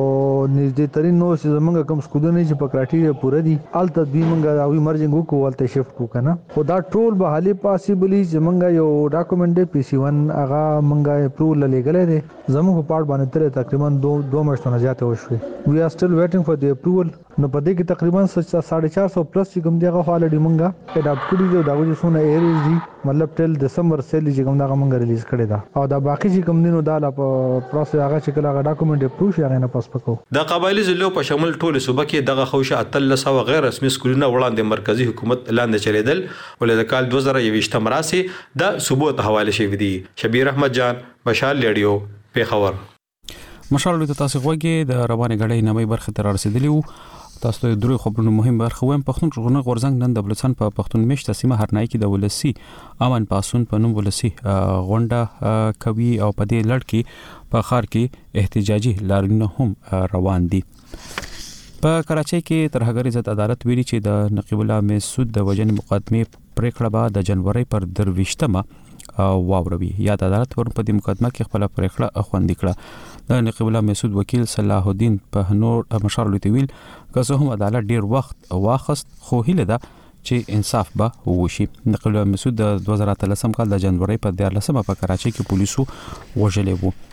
نږدې ترين نو چې زموږ کوم سکولونه چې په کرایټیریا پوره دي الته دوی مونږه او ایمرجنګ وکړو الته شفت کو کنه خدا ټول به حالي پاسبلی چې مونږه یو ډاکومنټ پی سی 1 هغه مونږه اپروول لګلې ده زموږ په پارت باندې تر تقریبا 2 میاشتې نه زیاته وشوي we are still waiting for the approval. نو په دې کې تقریبا 450 پلس چې کوم دی هغه الریډي مونږه اډاپټ کړی دی دا چې څونه ایریز دي مطلب ټل دسمبر سیل چې کوم دا مونږه ریلیز کړی دا او دا باقي چې کوم دي نو دا په پروسس هغه چې کله ډاکومنټ اپروو شي هغه نه پاس پکو د قبایلی ضلعو په شمول ټول صوبه کې دغه خوشه اتل سو غیر رسمي سکولونه وړاندې مرکزی حکومت لاندې چلیدل ولې د کال 2023 مراسي د صوبو ته حواله شوی دی. شبیر احمد جان، مشال ریډیو، پیښور. مشال ته تاسو غوږی د روانه غړې نمای برخه تر رسیدلی وو. تاسو ته درې خبرونه مهم برخه وایم. پښتون ژغورنه غورزنګ نن د بلوچستان په پښتون میشته سیمه هرنای کې د ولسی امن پاسون په نوم ولسی غونډه کوي او په دې لړ کې په خار کې احتجاجي لاریونونه هم روان دي. په کراچۍ کې تر هغه عزت عدالت ویلي چې د نقیب الله مسعود د وجنې مقدمه پریکړه به د جنوري پر 23مه واوروي. یا د عدالت ور په دې مقدمه کې خپل پریکړه خوندې کړه. د نقیب الله مسعود وکیل صلاح الدین په نور مشار لوتویل که څه هم عدالت ډیر وخت واخست خو هیله ده چې انصاف به وشي. نقیب الله مسعود د 2013 کال د جنوري په 14مه په کراچۍ کې پولیسو وژلې وو.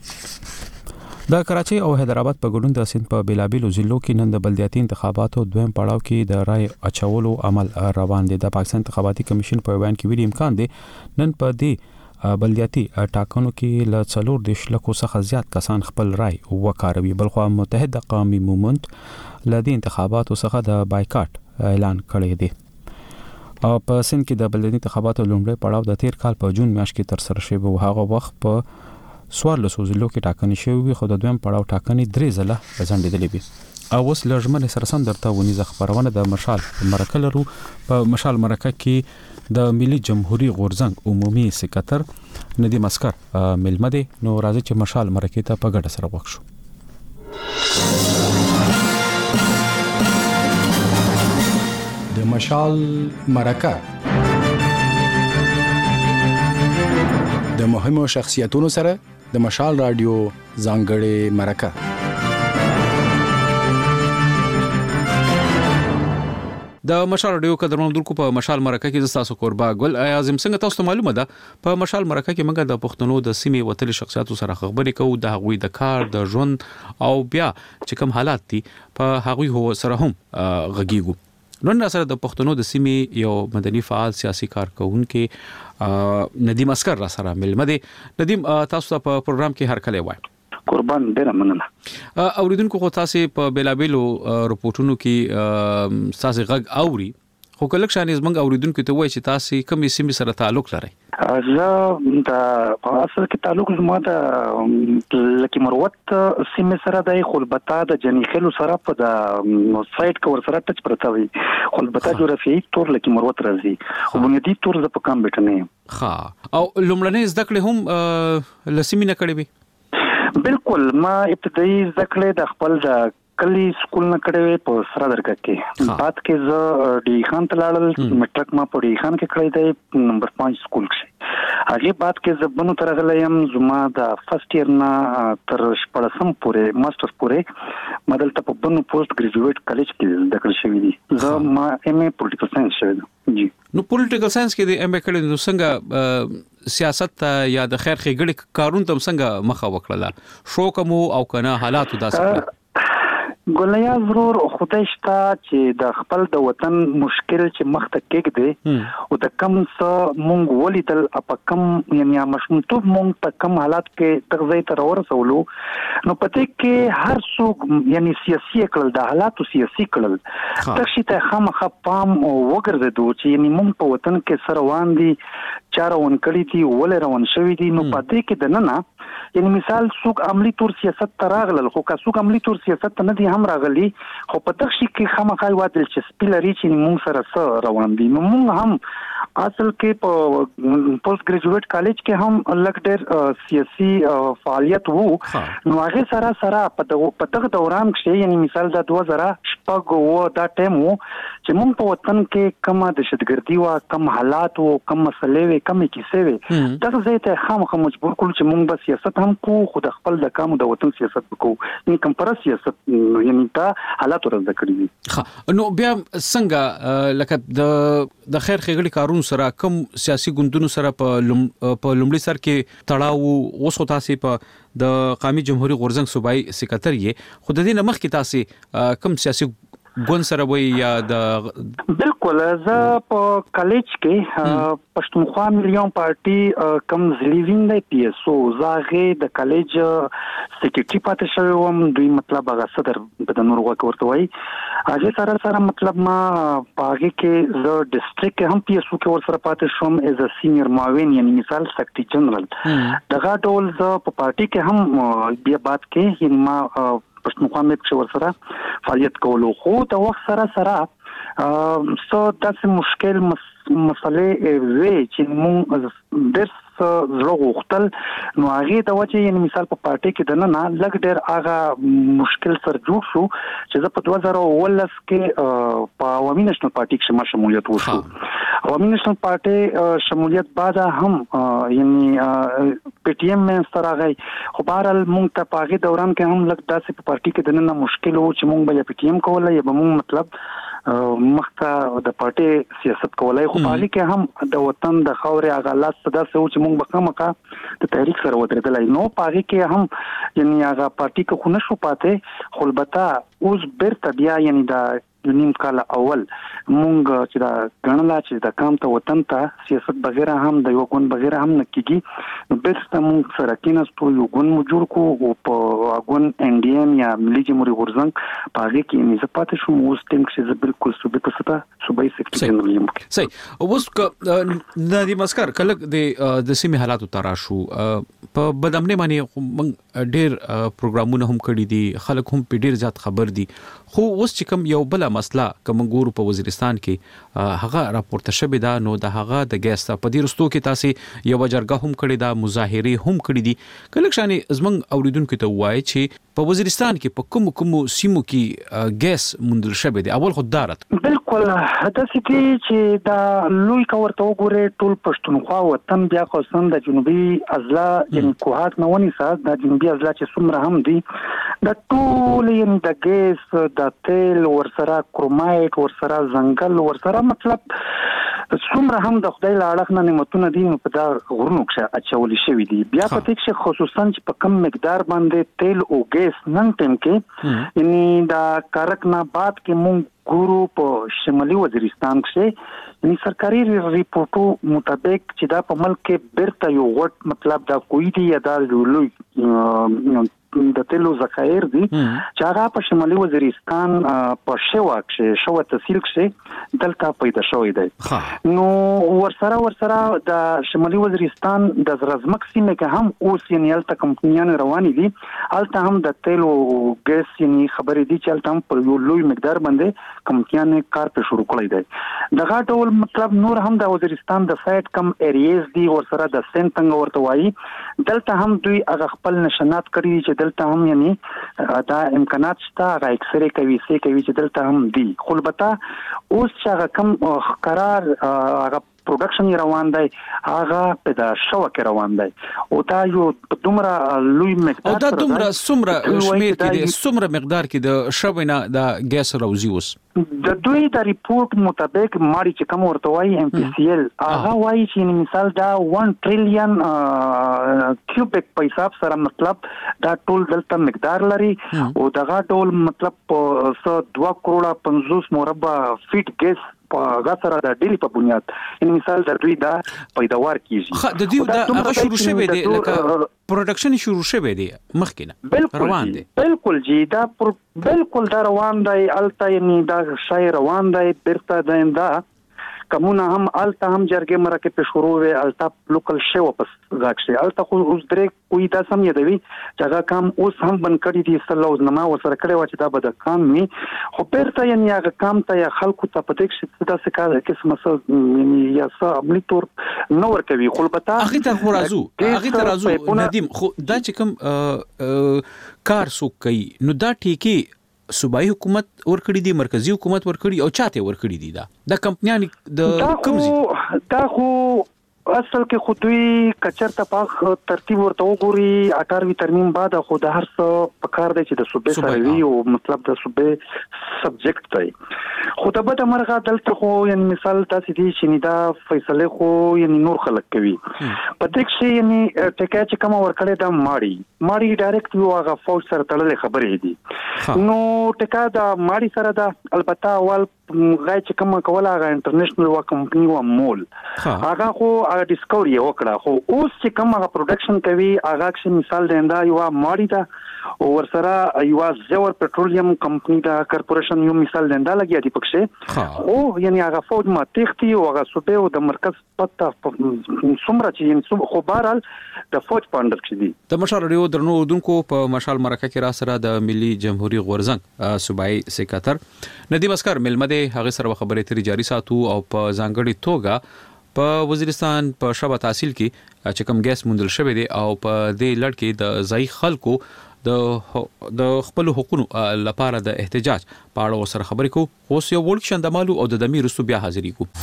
د کراچۍ او حیدرآباد په ګډون د سند په بیلابیلو ضلعو کې نن د بلدیاتي انتخاباتو دویم پړاو کې د رای اچولو عمل روان دی. د پاکستان انتخاباتي کمیشن په بیان کې ویلي امکان دی نن په دې بلدیاتي ټاکنو کې له 4 لکو څخه زیات کسان خپل رای وکاروي. بلخو متحده قومي مومنت لدی انتخاباتو څخه د بایکاټ اعلان کړی دی. او په سند کې د بلدیاتي انتخاباتو لومړی پړاو د 13 کال په جون میاشت کې تر سره شوی و. هغه وخت په 14 ضلعو کې ټاکنې شوې خو د دویم پړاو ټاکنې 3 ځله ځنډېدلې وي. او اوس لږمن سرسن درته ونیزه خبرونه د مشال مرکه لرو. په مشال مرکه کې د ملي جمهوریت غورزنګ عمومي سکرټر ندیم اسکر ملمده نو راځي چې مشال مرکه ته په ګډه سره وښو. د مشال مرکه د مهمو شخصیتونو سره د مشال رادیو ځانګړې مرکه. د مشال رادیو قدرمن درکو په مشال مرکه کې تاسو قربا ګل اعظم څنګه تاسو معلومه ده په مشال مرکه کې موږ د پښتنو د سیمې وتلي شخصیتو سره خبرې کوو د هغوی د کار د ژوند او بیا چې کوم حالات دي په هغوی هو سره هم غږیږو. نن سره د پښتنو د سیمې یو مدني فعال سیاسي کارکونکو ندیم اسکر را سره ملمده. ندیم تاسو ته په پروګرام کې هر کله وای قربان ډیر مننه. اوریدونکو خو تاسو په بیلابیلو رپورټونو کې تاسو غږ اوري خو کله شان زمنګ اوریدونکو ته وای چې تاسو کومې سیمې سره تعلق لرئ؟ زه د اصل کې تعلق زما د لکه مروت سیمې سره د خلبتا د جنیخلو سره په د سایت کور سره ټچ پرته وي. خلبتا جغرافیایي تور لکه مروت راځي او بنیادی تور ز په کم بیٹنه یم. ها او لومړنۍ زده کړې هم لسیمینه کړې وي؟ بالکل ما ابتدایي زده کړې د خپل د کلی سکول نه کړې په سره درګه کې. بعد کې زه ډي خان ته لاړل میټرک ما په ډي خان کې کړی دی نمبر 5 سکول کې. هغه بعد کې زه بنو تر غلیم زما د فرست ایئر نه تر 14 پورې ماستر پورې مدل ته په بنو پوسټ ګریجویټ کالج کې زده کړې شوې دي. زه ما ایم ای پولیټیکل ساينس شوی دی. نو پولیټیکل ساينس کې د ایم ای کړي نو څنګه سیاست یا د خیر ښېګړې کارون تم څنګه مخه وکړه شو کوم او کنه حالات داسې ګولیا ضرور خدای شته چې د خپل د وطن مشکل چې مخ ته کېږي او د کم څه مونږ ولیدل په کم یعنی مشموتوب مونږ په کم حالات کې تغذیه تر ورسولو نو پته کې هر څوک یعنی سیاسي کړل د حالاتو سیاسي کړل تخشي ته خامخا پام او وګرځدو چې یعنی مونږ په وطن کې سروان دي چارون کړی دي ول روان شوی دي نو پته کې د نه یعنی مثال څوک عملی تور سیاست تراغلل خو که څوک عملی تور سیاست نه دي هم راغلي خو په تخشي کې خامخا وادل چې سپیلري چې مونږ سره روان دي نو مونږ هم اصل کې په پوسټ ګریجویټ کالج کې هم لک ډېر سیاسي فعالیت وو نو هغه سره په دغه دوران کې یعنی مثال د 2014 شپږ و دا ټیم وو چې موږ په وطن کې کومه دهشتګردي وا کم حالات وو کم مسلې وي کم کیسې وي دا ځای ته خامخا مجبور کول چې موږ بس سیاست هم کو خو د خپل د کام د وطن سیاست وکړو یعنی کم پر سیاست یعنی دا حالات ورته کړی دي نو بیا څنګه لکه د خیر خېګړي کارون سره کم سیاسي ګوندونو سره په لومړي سر کې تړاو اوس تاسو په د قومي جمهوریت غورزنګ صوبایي سکرټری خو د دې نمخ کې تاسو کم سیاسي ګوند سره وي یا د بالکل زه په کالج کې پښتونخوا مليون پارټي کم زلیوین دی پی اس او زاغه د کالج سکرټری پاتې شوی وم دوی مطلب هغه صدر د نور ورته وای هغه سره مطلب ما پاګه کې زه ډیسټریکټ هم پی اس او کې ور سره پاتې شوم ایز ا سینیئر معاون یعنی مثال سکرټری جنرال دغه ډول زه په پارټي کې هم بیا بات کې یعنی ما پښتونخوا مې چې ور سره فعالیت کولو خو د وخت سره څو داسې مشکل مسلې وی چې موږ د زړه غوښتل نو هغه د وجه یعنی مثال په پارټي کې د نه لګ ډېر هغه مشکل سره جوړ شو چې زه په 2019 کې په عوامي نېشنل پارټي کې شمولیت وشو عوامي نېشنل پارټي شمولیت بعد هم یعنی پی ټی ایم مې سره غي خو بهرال مونږ ته په هغه دوران کې هم لګ داسې په پارټي کې د نه مشکل وو چې مونږ به پی ټی ایم کولای یا به مونږ مطلب مخکې د پارټي سیاست کولای خو په هغه کې هم د وطن د خاورې هغه لاس صدا سه چې مونږ به کومه د تحریک سره ودرېدلای نو په هغه کې هم یعنی هغه پارټي کې خو نشو پاتې خو البته اوس بیرته بیا یعنی دا نیم کال اول مونږ چې دا غنلا چې دا کام ته وطن ته سیاست بغیر هم د یو کون بغیر هم نکېږي نو بیرته مونږ سره کېناستو یو ګون مو جوړ کو او په اګون ان ډي ام یا ملي جمهوریت غورزنګ په هغه کې مې زپاتې شو اوس ټیم چې زه بالکل صوبې په ستا صوبایي سکرټری جنرال یم صحیح اوس د مسکر کله د سیمه حالاتو ترا شو په بدامنه باندې موږ ډېر پروګرامونه هم کړی دي خلک هم په ډېر زیات خبر دي خو اوس چې کوم یو بل مسله کوم ګورو په وزیرستان کې هغه راپورته شوی دا نو د هغه د ګیس په دې رستو کې تاسو یو جرګه هم کړی دا مظاهره هم کړی دي کله شانې زمنګ اوریدونکو ته وایي چې په وزیرستان کې په کوم سیمو کې ګیس مندل شوی دی اول خوددارت بالکل دا سکی چې دا لوی کورته وګوره ټول پښتونخوا وطن بیا خصوصا د جنوبي اضلاع یعنی کوهات نه ونی سات د جنوبي اضلاع چې څومره هم دي د ټول یعنی د ګیس د تیل ورسره کرومایټ ورسره ځنګل ورسره مطلب څومره هم د خدای لاړخ نه نعمتونه دي په دا غرونو کې اچول شوی دي بیا په دې کې خصوصا چې په کم مقدار باندې تیل او ګیس نن ټیم کې یعنی دا کارکناباد کې مونږ ګورو په شمالي وزیرستان کې یعنی سرکاري ریپورتو مطابق چې دا په ملک کې بیرته یو غټ مطلب دا کوئی دی یا دا لوی د تیلو ذخایر دي چې هغه په شمالي وزیرستان په شوا تحصیل کې دلته پیدا شوی دی نو ورسره د شمالي وزیرستان د زرزمک سیمه کې هم اوس یعنی الته کمپنیان روانې دي الته هم د تیلو ګیس یعنی خبرې دي چې الته هم په یو لوی مقدار باندې کمپنیان کار په شروع کړی دی دغه ټول مطلب نور هم د وزیرستان د سایت کم ایریاز دي ورسره د سنټنګ ورته وایي دلته هم دوی هغه خپل نشانات کړی چې دلته هم یعنی دا امکانات شته هغه اکثره کوي چې دلته هم دي خو البته اوس چې هغه کم قرار هغه پروډکشن روان دی هغه په دا شو کې روان دی او دا یو دومره لوی مقدار او دا دومره څومره شمیر کې څومره مقدار کې د شوینه د ګیس راوځي اوس د دوی د ریپورت مطابق ماري چې کوم ورته وایي ام پی سی ال هغه وایي چې مثال دا 1 ټریلیون کیوبیک په حساب سره مطلب دا ټول دلته مقدار لري او دغه ټول مطلب 2 کروڑ 50 مربع فیټ ګیس په غسر د ډیلی په بنیاد ان مثال د دوی دا پیداوار کیږي د دوی دا هغه شروع شوی دی لکه پروډکشن شروع شوی دی مخکینه روان دی بالکل جی دا بالکل دا روان دی الته یعنی دا شای روان دی برته دا کومه هم الته هم جرګه مرکه په شروع وی الته لوکل شو پس راکشي الته خو اوس درې کوئی دا سم یادوي چې هغه کام اوس هم بن کړی دي سلوز نما وسره کړی و چې دا بد کام می خو پرته یعنی هغه کام ته خلکو ته پټک شي دا څه کار قسمه څه یعنی یا څه عملی تور نور کوي خو البته هغه ته راځو ندیم خو دا چې کوم کار سو کوي نو دا ټیکی صوبایي حکومت ورکړي دي مرکزی حکومت ورکړي او چاته ورکړي دي دا کمپنیان د کوم دا خو اصل کې خو دوی کچرته پاک ترتیب ورته وګوري 18 ترمیم بعد خو د هر څه په کار دی چې د صوبې سره وي او مطلب د صوبې سبجیکټ دی خو د بده مرغه دلته خو یعنی مثال تاسو دي چې دا فیصله خو یعنی نور خلک کوي په دې کې یعنی ټکا چې کوم ورکړی دا ماړي ډایرکټ یو هغه فوج سره تړلې خبرې دي نو ټکا دا ماړي سره دا البته اول غای چې کوم کوله هغه انټرنیشنل وا کمپنی وا مول هغه خو ډیسکوري وکړه خو اوس چې کوم هغه پروډکشن کوي هغه چې مثال دیندا یو ماړي دا او ورسره یو زور پټرولیم کمپنی دا کارپوریشن یو مثال دیندا لګیا دی پکښه او یعنی هغه فوج ما تختی او هغه صوبې او د مرکز پتا څومره چې یعنی خو بهرال د فوج پاندر چې دي د مشال ریو درنو دونکو په مشال مرکه کې را سره د ملي جمهوریت غورزنګ صوبایي سکرټر ندیم اسکر ملمده هغه سره خبرې تری جاری ساتو او په ځانګړي توګه په وزیرستان په شبا تحصیل کې چې کوم ګیس موندل شوی دی او په دې لړ کې د ځای خلکو د خپل حقوقو لپاره د احتجاج په اړه سره خبرې کو اوس یو ورک شندمالو او د دمیر رسو بیا حاضرې کو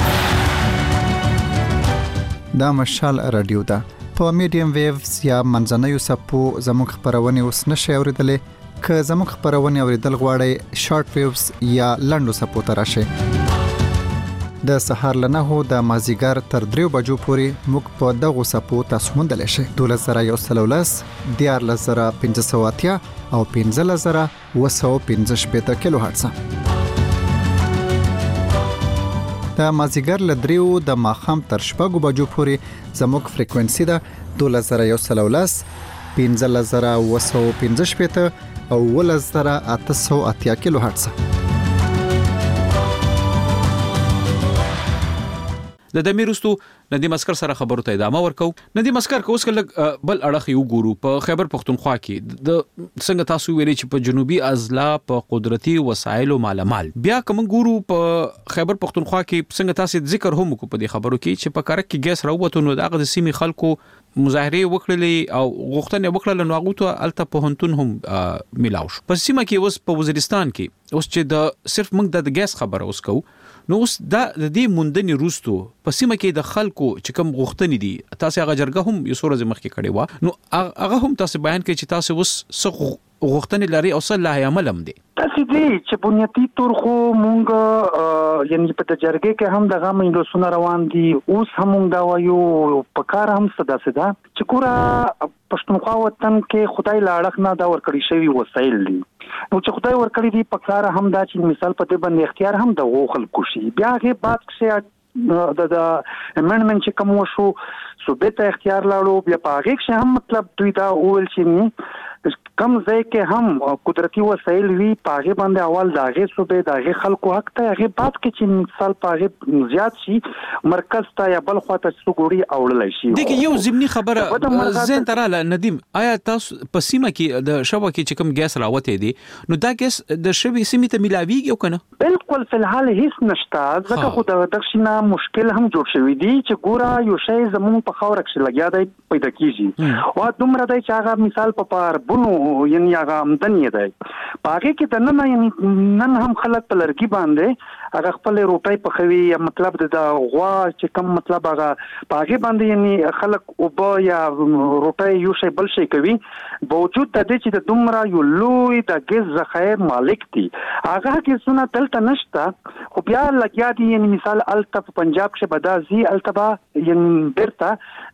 دا مشال رادیو دا په میډیم ویوز یا منځنوي سپو زموږ خبرونه اوس نشي اوریدلې که زموږ خبرونه اوریدل غواړئ شارټ ویوز یا لنډو سپو ته راشئ د سحر لنهو د مازیګر تر 3 بجو پورې موږ په دغه سپو تاسو موندل شئ 12113 14580 او 15215 کیلو هرتز د مازیګر ل 3 د ماخام تر 4 بجو پورې زموږ فریکوئنسي ده 12113 15215 او 11880 کیلو هرتز د دمیرستو ندیم اسکر سره خبرو ته ادامه ورکو ندیم اسکر کوس کله بل اړه یو ګورو په خیبر پختونخوا کې د څنګه تاسو ویلي چې په جنوبي اضلاع په قدرتي وسایل او مالامال بیا کوم ګورو په خیبر پختونخوا کې څنګه تاسو ذکر هم کو په دې خبرو کې چې په کارک کې ګیس راوته نو دغه د سیمې خلکو مظاهره وکړلې او غوښتنه وکړه نو هغه ته الته په هنتون هم ملاو شو په سیمه کې اوس په وزیرستان کې اوس چې د صرف موږ د ګیس خبره اوس کو نو اوس د دې موندنې روستو په سیمه کې د خلکو چې کوم غوښتنې دي تاسو هغه جرګه هم یو سورز مخکې کړي و نو هغه هم تاسو بیان کړئ چې تاسو اوس څه غوښتنې لري او څه لایې عمل هم دي تاسو دې چې بنیادی تور خو مونږ یعنی په جرګه کې هم دغه مجلسونه روان دي اوس هم دا وایو په کار هم صدا چې کورا پښتونخوا وطن کې خدای لاړخ نه دا ورکړی شوی وسایل دي نو چې خدای ورکړی دي په کار هم دا چې مثال په دې باندې اختیار هم د غوخل کوشي بیا هغه بات کې د امندمنت چې کوم وشو صوبې ته اختیار لاړو بیا په هغه کې هم مطلب دوی دا اول چې کم ځای کې هم قدرتي وسایل وی پاغه باندې اول داغه صوبې داغه خلکو حق ته هغه بات کې چې مثال پاغه زیات شي مرکز ته یا بل خواته سګوري اورلای شي دغه یو ضمني خبره زين تراله ندیم آیا تاسو په سیمه کې د شوه کې چې کوم ګیس راوته دي نو دا ګیس د شوي سیمه ته ملاويږي او کنه بالکل په الحال هیڅ نشته ځکه خو د دښینه مشکل هم جوړ شوی دی چې ګوره یو شی زمون په خاور کې لګیا دی پیدا کیږي او دومره دی چې هغه مثال په پار بونو یعنی هغه آمدنی ده پاګه کې د نن هم خلک په لرګي باندې هغه خپل روټي په خوي یا مطلب د غوا چې کوم مطلب هغه پاګه باندې یعنی خلک او با یا روټي یو شی بل شي کوي باوجود د دې چې د دومره یو لوی د ګز ذخایر مالک دي هغه کې سونه دلته نشته خو بیا لګیا دي یعنی مثال الته پنجاب کې بدازي التبا یعنی برتا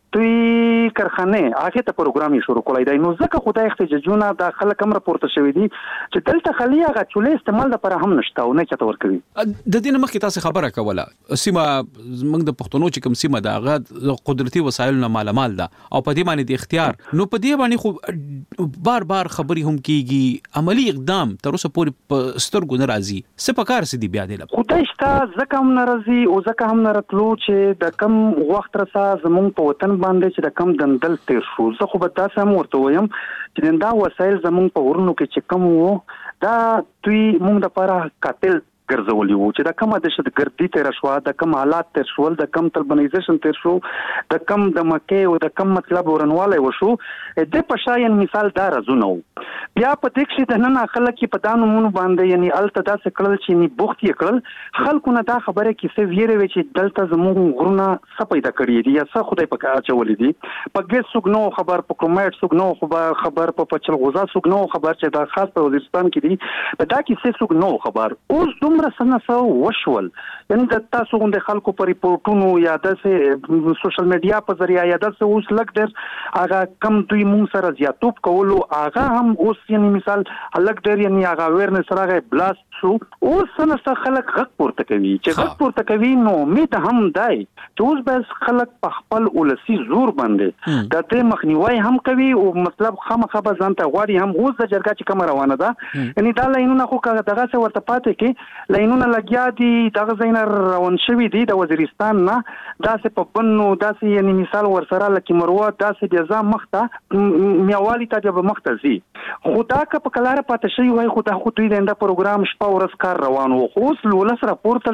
دوی کارخانه هغه ته پروګرام شروع کولای دی نو ځکه خدای احتجاجونه د خلک هم راپورته شوی دي چې دلته خلی هغه چولې استعمال لپاره هم نشته او نه چته ور کوي د دې مخکې تاسو خبره کوله سیمه موږ د پښتنو چې کوم سیمه دا غد قدرتي وسایل نه مالامال ده او په دې باندې د اختیار نو په دې باندې خو بار خبري هم کیږي عملی اقدام تر اوسه پورې په سترګو ناراضي سپکار سدي بیا دی خدای شته ځکه هم ناراضي او ځکه هم نارتلو چې د کم وخت رسا زمونږ په وطن باندې چې د کم دندل تیر شو زه خو به تاسو هم ورته وایم چې دا وسایل زمونږ په ورونو کې چې کم وو دا دوی موږ د لپاره قاتل ګرځولي وو چې د کومه د شتګردي تیر شو د کوم حالات تیر شو د کوم طلبنایزیشن تیر شو د کوم د مکه او د کوم مطلب ورنواله وشو د پښاین مثال دا رزونه بیا په دې کې د نن خلک په دانو مون باندې یعنی الته داسې کړل چې ني بوخت یې کړل خلکو نه دا خبره کې څه ویره وی چې دلته زموږ غرونه څه پیدا کړی دي یا څه خدای په کار چولې دي په ګیس څوک نو خبر په کومایټ څوک نو خبر په پچل غوزا څوک نو خبر چې دا خاص په وزیرستان کې دي په دا کې څه څوک نو خبر اوس دومره څنګه وشول یعنی د تاسو غونډه خلکو په ریپورتونو یا د سوشل میډیا په ذریعہ یا د اوس لګ در هغه کم دوی مون سره زیاتوب کولو هغه هم اوس یعنی مثال لګ در یعنی هغه ویرنس سره بلاست شو اوس څنګه خلک غږ پورته کوي چې غږ پورته کوي نو امید هم دی چې اوس بس خلک په خپل ولسی زور باندې د دې مخنیوي هم کوي او مطلب خامخا به ځانته غواړي هم اوس د جرګه چې کوم روانه ده یعنی دا لینونه خو دغه څه ورته پاتې کې لینونه لګیا دي دغه زین روان شوی دي د وزیرستان نه داسې په بنو داسې یعنی مثال ورسره لکه مروه داسې د ځام مخته میوالي ته به مخته زی خدا کا په کلاره پاتې شي وای خدا خو دوی د پروګرام شپه ورځ کار روان وو خو ولس راپورته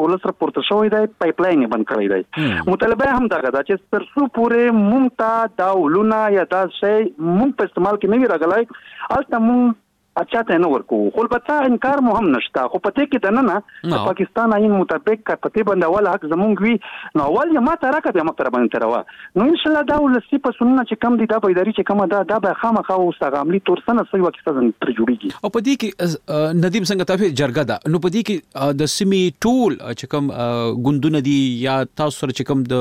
شو دی پایپ لاین بند کړی دی مطالبه هم دغه دا چې ترڅو پورې مونږ ته دا ولونه یا دا شی مونږ په استعمال کې نه وی راغلای البته مونږ اچھا ته نه ورکو خو البته انکار مو هم نشته خو پته کې دنه پاکستان آئین مطابق پته بندول حق زمونږ وی نو اول ما ته راکړه به مختره باندې تروا نو ان شاء الله دا ولسی په سننه چې کم دي دا پیداری چې کم دا به خامخا او استغاملی تور سنه سوي وکړه تر جوړیږي او په دې کې ندیم څنګه تاسو جرګه ده نو په دې کې د سیمي ټول چې کم ګوندونه دي یا تاسو سره چې کم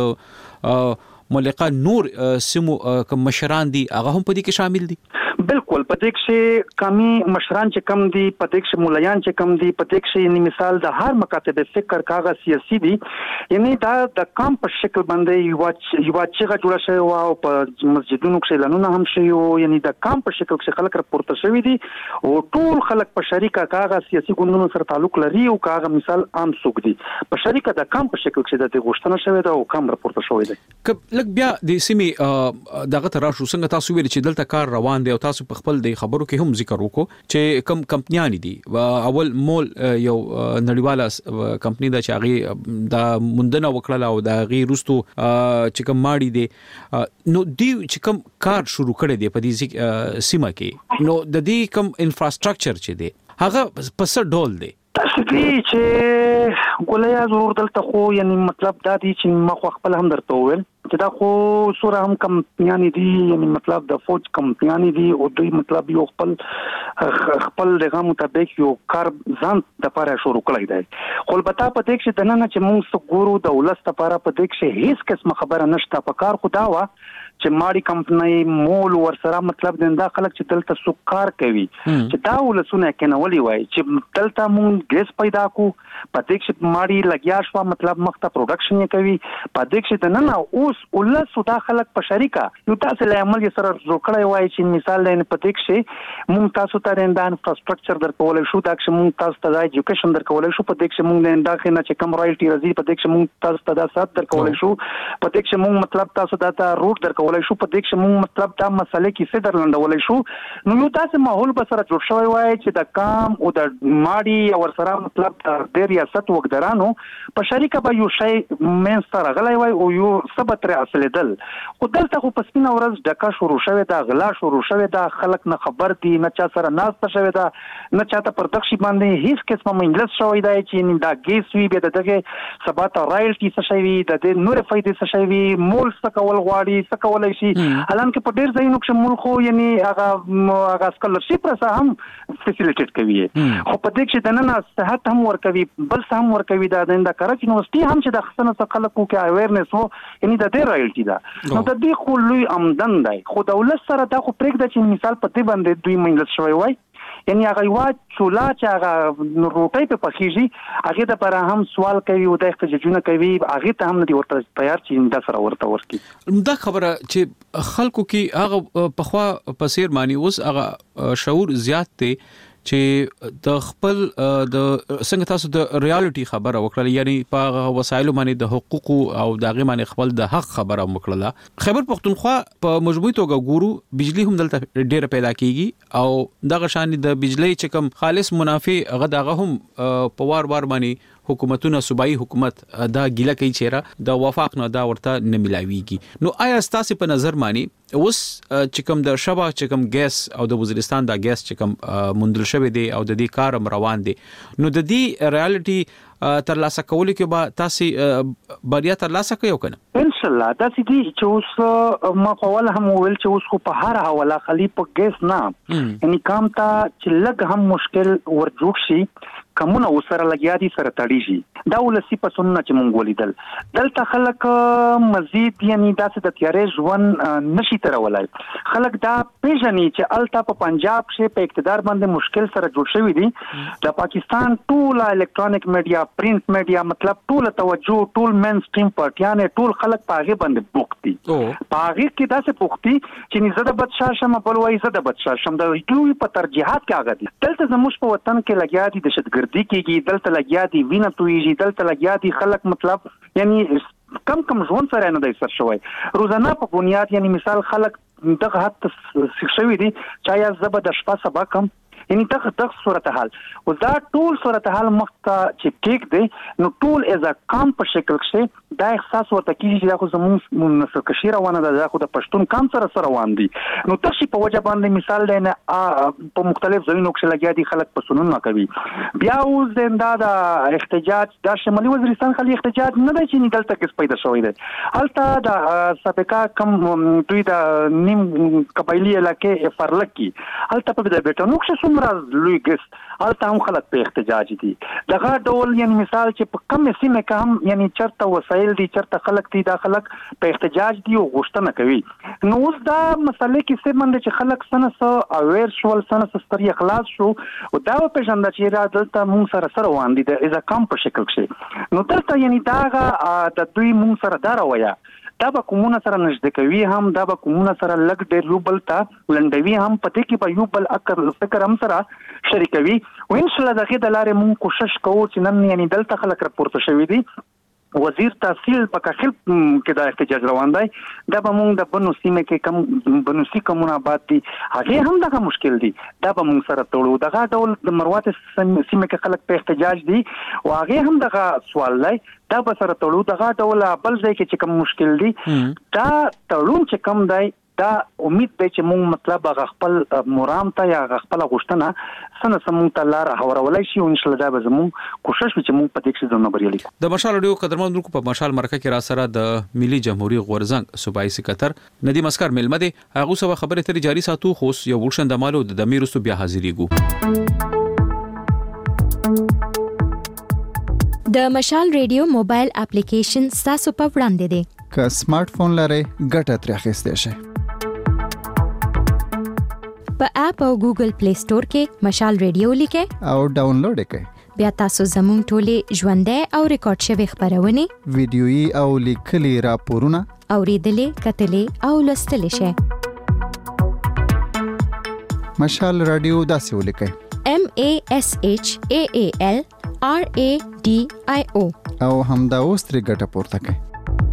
د ملقا نور سمو کم مشران دي هغه هم په دې کې شامل دي بالکل په دې کې کمی مشران چې کم دي په دې کې مولایان چې کم دي په دې کې یعنی مثال د هر مکاتب فکر کاغذ سیاسي دي یعنی دا د کام په شکل باندې یو چې جوړه شوی او په مسجدونو کې اعلانونه هم شوی او یعنی د کام په شکل کې خلک راپورته شوی دي او ټول خلک په شریکه کاغذ سیاسي ګوندونو سره تعلق لري او کاغذ مثال عام څوک دي په شریکه د کام په شکل کې د غوښتنه شوی دا او کام راپورته شوی دی لکه بیا د سیمي دغه تر شو څنګه تاسو ویل چې دلته کار روان دی او تاسو په خپل د خبرو کې هم ذکر وکړو چې کم کمپنیان دي اول مول یو نړیواله کمپنی دا چې هغه د مندنه وکړه او د هغه روستو چې کم ماړي دي نو دی چې کم کار شروع کړی دی په دې سیمه کې نو د دې کم انفراستراکچر چې دی هغه په څه ډول دی تاسو چې ګولیا ضرور دلته خو یعنی مطلب دا دی چې ما خو خپل هم درته وویل چې دا خو سوره هم کمپنیان دي یعنی مطلب د فوج کمپنیان دي او دوی مطلب یو خپل دغه مطابق یو کار ځان د لپاره شروع کړی دی خو البته په دې کې دنه چې موږ څګورو د ولست لپاره په دې کې هیڅ قسم خبره نشته په کار خدا وا چې ماړي کمپنۍ مول ورسره مطلب د خلک چې دلته سوکار کوي چې دا ولسونه کنه ولي وای چې دلته مونږ ګیس پیدا کو پدې چې ماړي لګیا شو مطلب مخته پروډکشن یې کوي پدې چې د نن اوس ولس دا خلک په شریکه یو تاسو له عمل سره جوړکړی وای چې مثال لین پدې چې مونږ تاسو ته د انفراستراکچر درکول شو دا چې مونږ تاسو ته د ایجوکیشن درکول شو پدې چې مونږ د داخله چې کم رایلټي راځي پدې چې مونږ تاسو ته د سات درکول شو پدې چې مونږ مطلب تاسو ته روټ درکول شو په دې چې موږ مطلب دا مسلې کې څه درلندولې شو نو یو تاسو ماحول به سره جوړ شوی وای چې د کام او د ماړي او سره مطلب د ریاست وګدرانو په شریکه به یو شی مین سره غلای وای او یو ثبت را اصلېدل خو دلته خو په سپینه ورځ ډکا شروع شوی دا غلا شروع شوی دا خلک نه خبر دي نه چا سره ناست شوی دا نه چاته پردخشي باندې هیڅ قسمه انګلیس شوی دا چې دا ګیس وی به دغه سبات رایلټي څه شوی د نور فائدې څه شوی مول څه کول غواړي څه کولای شي الان کې په ډیر ځایونو کې ملک خو یعنی هغه سکالرشپ را هم فیسیلیټیټ کوي خو په دې کې د نن صحت هم ورکوي بل څه هم ورکوي د کراچي یونیورسيټي هم چې د خصنه څخه خلکو کې اویرنس وو یعنی د دې رایلټي دا نو د دې خو لوی آمدن دی خو دولت سره دا خو پرېږده چې مثال په دې باندې دوی منګل شوی وای یعنی هغه یو چولا چې هغه روټي په پخېږي هغه د پر هم سوال کوي او د احتجاجونه کوي هغه ته هم نه دی ورته تیار چې د سره ورته ورکی دا خبره چې خلکو کې هغه په خوا پسیر معنی اوس هغه شعور زیات دی چې د خپل د څنګه تاسو د ریالټي خبره وکړه یعنی په وسایلو باندې د حقوق او دغه باندې خپل د حق خبره وکړه خیبر پختونخوا په مجموعي توګه ګورو بجلی هم دلته ډیره پیدا کیږي او دغه شان د بجلی چې کوم خالص منافع هغه دغه هم په وار باندې حکومتونه صوبایي حکومت دا ګیله کوي چې د وفاق نه دا ورته نه ملاويږي. نو آیا ستاسو په نظر مانی اوس چې کوم د شبا چې کوم ګیس او د وزیرستان دا ګیس چې کوم مندل شوی دی او د دې کارم روان دي نو د دې ریالټي تر لاسه کول کې به تاسو بریا تر لاسه کوي کنه ان شاء الله دا چې دي چې اوس ما قول هم ویل چې اوس خو په هر حواله خلی په ګیس نه یعنی کام ته چې لګ هم مشکل ورجوړ شي کومه وسره لګیا دي سره تړيږي دا ولسی په سنت چې مونږ ولیدل دلته خلک مزید یعنی داسې د تیارې ژوند نشي ترولای خلک دا پیژني چې التا په پنجاب کې په اقتدار باندې مشکل سره جوړ شوی دي د پاکستان ټول الکترونیک میډیا پرینټ میډیا مطلب ټول توجه ټول مین سټریم پارټیان ټول خلک پاغه باندې بوختي پاغه کې داسې بوختي چې نه زده بدشاه شم بل وای زده بدشاه شم د دوی په ترجیحات کې هغه دي دلته زموږ په وطن کې لګیا دي دهشتګردي کېږي دلته لګیا دي وینه تویږي دلته لګیا دي خلک مطلب یعنی کم ژوند سره نه دی سر شوی روزانه په بنیاد یعنی مثال خلک دغه حد شوی دي چې یا زبر د شپه سبا کم یعنی دغه صورتحال او دا ټول صورتحال مخته چې ټیک دی نو ټول از ا کام په شکل کې دا احساس ورته کیږي چې دا خو زموږ نسل کشي روانه ده دا خو د پښتون کام سره روان دي نو تاسو په وجه باندې مثال دی نه په مختلف ځایونو کې لګیا دي خلک په سنون نه کوي بیا اوس زنده د احتجاج د شمالي وزیرستان خلک احتجاج نه دی چې دلته کې پیدا شوی دی البته د سابقا کم دوی د نیم قبایلی علاقې فرلکی البته په د بیٹانو کې راز لوی ګس البته هم خلک په احتجاج دي دغه ډول یعنی مثال چې په کم سیمه کې هم یعنی چرته وسایل دي چرته خلک دي دا خلک په احتجاج دي او غوښتنه کوي نو اوس دا مسلې کې څه باندې چې خلک سنه اویر شول سنه ستري اخلاص شو او دا په ژوند چې را دلته مون سره وان دي د از کم په شکل کې نو دلته یعنی داغه د دوی مون سره دا رویا دا به کومونه سره نږدې کوي هم دا به کومونه سره لګ ډېر یو بل ته لنډوي هم پته کې په یو بل اکر فکر هم سره شریکوي او ان شاء الله دغه د لارې مونږ کوشش کوو چې نن یعنی دلته خلک راپورته شوي دي وزیر تحصیل په کاخل کې دا احتجاج روان دی دا به مونږ د بنو سیمه کې کم بنوسی کومونه آباد دي هغه هم دغه مشکل دي دا به مونږ سره تړو دغه ډول د مروات سیمه کې خلک په احتجاج دي او هغه هم دغه سوال لای دا به سره تړو دغه ډول بل ځای کې چې کوم مشکل دي دا تړون چې کم دی دا امید دی چې مونږ مطلب هغه خپل مرام ته یا خپل غوښتنه سن سمون ته لار هورولای شي او ان شاء الله دا به زموږ کوشش وي چې مونږ په دې کې ځنه بریالي د مشال رادیو قدرمنو کو په مشال مرکه کې را سره د ملي جمهوریت غورزنګ صوبایي سکتر ندیم اسکر ملمه دي هغه سو خبره تر جاری ساتو خو یو ورشن د مالو د میرستو بیا حاضرېګو د مشال رادیو موبایل اپلیکیشن تاسو په وړاندې دی که سمارټ فون لرئ ګټه ترې اخیستئ شئ په اپ او ګوګل پلی سٹور کې مشال رادیو لیکئ او ډاونلوډ کړئ بیا تاسو زموږ ټولې ژوندۍ او ریکارډ شوی خبرونه ویډیويي او لیکلي راپورونه اوریدلې کتلې او لوستلې شئ مشال رادیو داسې ولیکئ MASHAAL RADIO او همدا اوس ترې ګټه پورته کړئ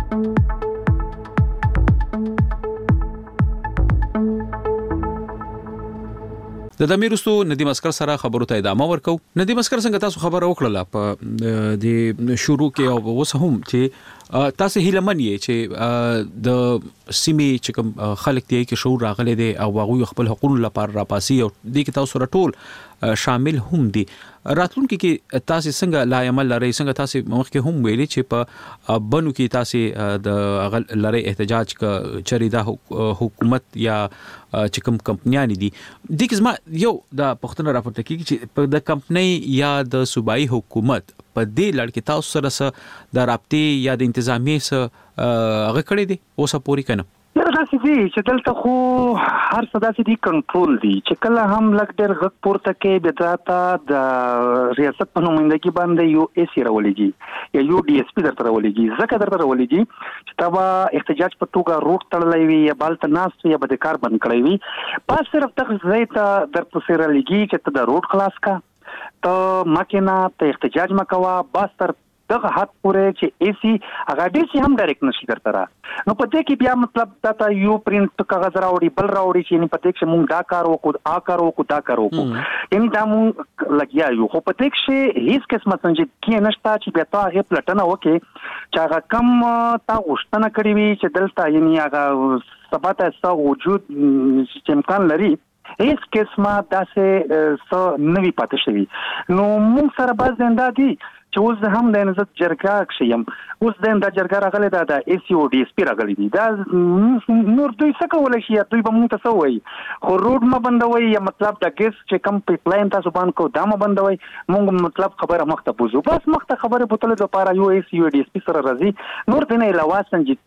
د دمیرستو ندیم اسکر سره خبرو ته ادامه ورکو ندیم اسکر څنګه تاسو خبر وکړه په د شروع کې او اوس هم چې تاسو هیله منئ چې د سیمې چې کوم خلک دی کې شعور راغلي دي او هغه خپل حقوق لپاره راپاسي او د کې تاسو سره ټول شامل هم دي راتلونکي کې تاسو څنګه لا عمل لري څنګه تاسو مخکې هم ویلي چې په بنو کې تاسو د لري احتجاج ک چریدا حکومت یا چې کوم کمپنیان دي د کې یو د پښتون راپورته کیږي چې د کمپنۍ یا د صوبایي حکومت په دې لړ کې تاسو سره د رابطې یا د انتظامیه سره هغه کړی دي اوسه پوری کنه داسې دي چې دلته خو هر څه داسې دي کنټرول دي چې کله هم لږ ډېر غږ پورته کوي بیا ته د ریاست په نمایندګي باندې یو ایسي راولېږي یا یو ډي اس پی درته راولېږي ځکه درته راولېږي چې تا به احتجاج په توګه روډ تړلی وي یا بالته ناست یا به د کار بند کړی وي بس صرف دغه ځای ته درپسې رالیږي چې ته د روډ خلاص کا ته مکه نه ته احتجاج مکوا بس تر دغه حد پورې چې ایسی هغه ډیر چې هم ډایرکټ نشي درته را نو په دې کې بیا مطلب دا یو پرینټ کاغذ راوړي بل راوړي چې په دې کې موږ دا کار وکړو دا کار وکړو یعنی دا موږ لګیا یو خو په دې کې هیڅ قسمه سنجیدګي نشته چې بیا تا هغه پلټنه وکړي چې هغه کم تا غوښتنه کړې وي چې دلته یعنی هغه ثبات ستا وجود چې امکان لري هیڅ قسمه داسې څه نوي پاتې شوي نو موږ سره بعض زنده دي چې اوس هم د نظر جرګه کښیم اوس د جرګه راغلی دا د ای سی او ډي اس پی راغلی دي دا نور دوی څه کولای شي دوی به موږ ته څه وایي خو روډ ما بندوي یا مطلب د ګیس چې کم پیپ لاین تاسو باندې کو دا ما بندوي موږ مطلب خبره مخته بوزو بس مخته خبره بوتله د پاره یو ای سی او ډي اس پی سره راځي نور دنه علاوه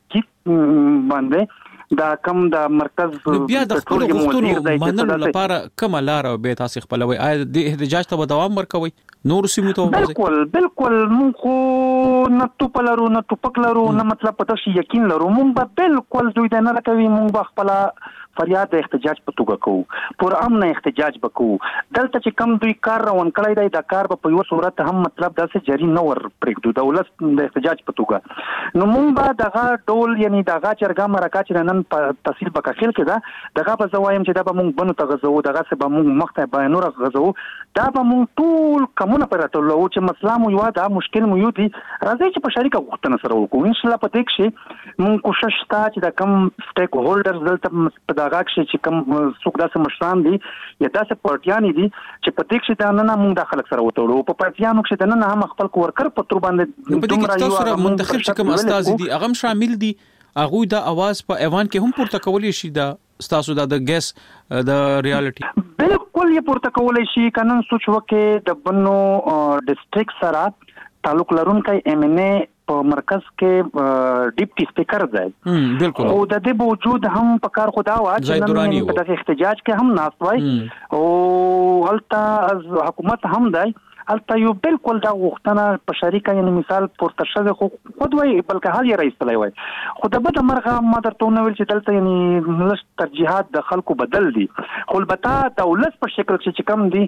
سنجیدګي باندې دا کم د مرکز بیا د خپل غوښتنو منلو لپاره کوم لار او به تاسو خپلوي آیا د احتجاج ته دوام ورکوي نور سیمو ته بالکل مونږ خو نه توپلرو نه ټوپکلرو نه مطلب پته شي یقین لرو مونږ بالکل دوی نه راکوي مونږ خپل فریاد د احتجاج په توګه کوو پر امن احتجاج وکړو دلته چې کم دوی کار روان کړی دی دا کار په یو صورت هم مطلب داسې جری نه ور پرېږدو دولت د احتجاج په توګه نو مونږ به دغه ډول یعنی دغه چرګا مرکا چې نن په تفصیل په کاخل کې دا دغه په زوایم چې دا به مونږ بنو ته غزو دغه څه به مونږ مخته به نور غزو دا به مونږ ټول کومونه پر ټولو چې مسله مو یو دا مشکل مو یو دي راځي چې په شریکه غوښتنه سره وکړو ان شاء الله په دې کې مونږ کوشش تا چې دا کم سټیک هولډرز دلته دغه چې کوم څوک داسې مشران دي یا داسې پارټیان دي چې په دې کې دا نه موږ د خلک سره وټړو په پارټیانو کې دا نه هم خپل ورکر په تر باندې دومره یو سره منتخب چې کوم استاد دي هغه شامل دي هغه د اواز په ایوان کې هم پورته کولی شي دا ستاسو د ګیس د ریالټي بالکل یې پورته کولی شي قانون سوچ وکړي د بنو ډیسټریکټ سره تعلق لرونکي ایم ان ای په مرکز کې ډیپټي سپیکر دی بالکل او د دې وجود هم په کار خدا وا چې نن په دغه احتجاج کې هم ناس وای او هلته حکومت هم دی البته یو بالکل دا غوښتنه په شریکه یعنی مثال پورته شوه خو خود وای بلکې حال یې رئیس تلای وای خو د بده مرغه ما درته نو ویل چې دلته یعنی لږ ترجیحات د خلکو بدل دي خو البته دولت په شکل چې کم دي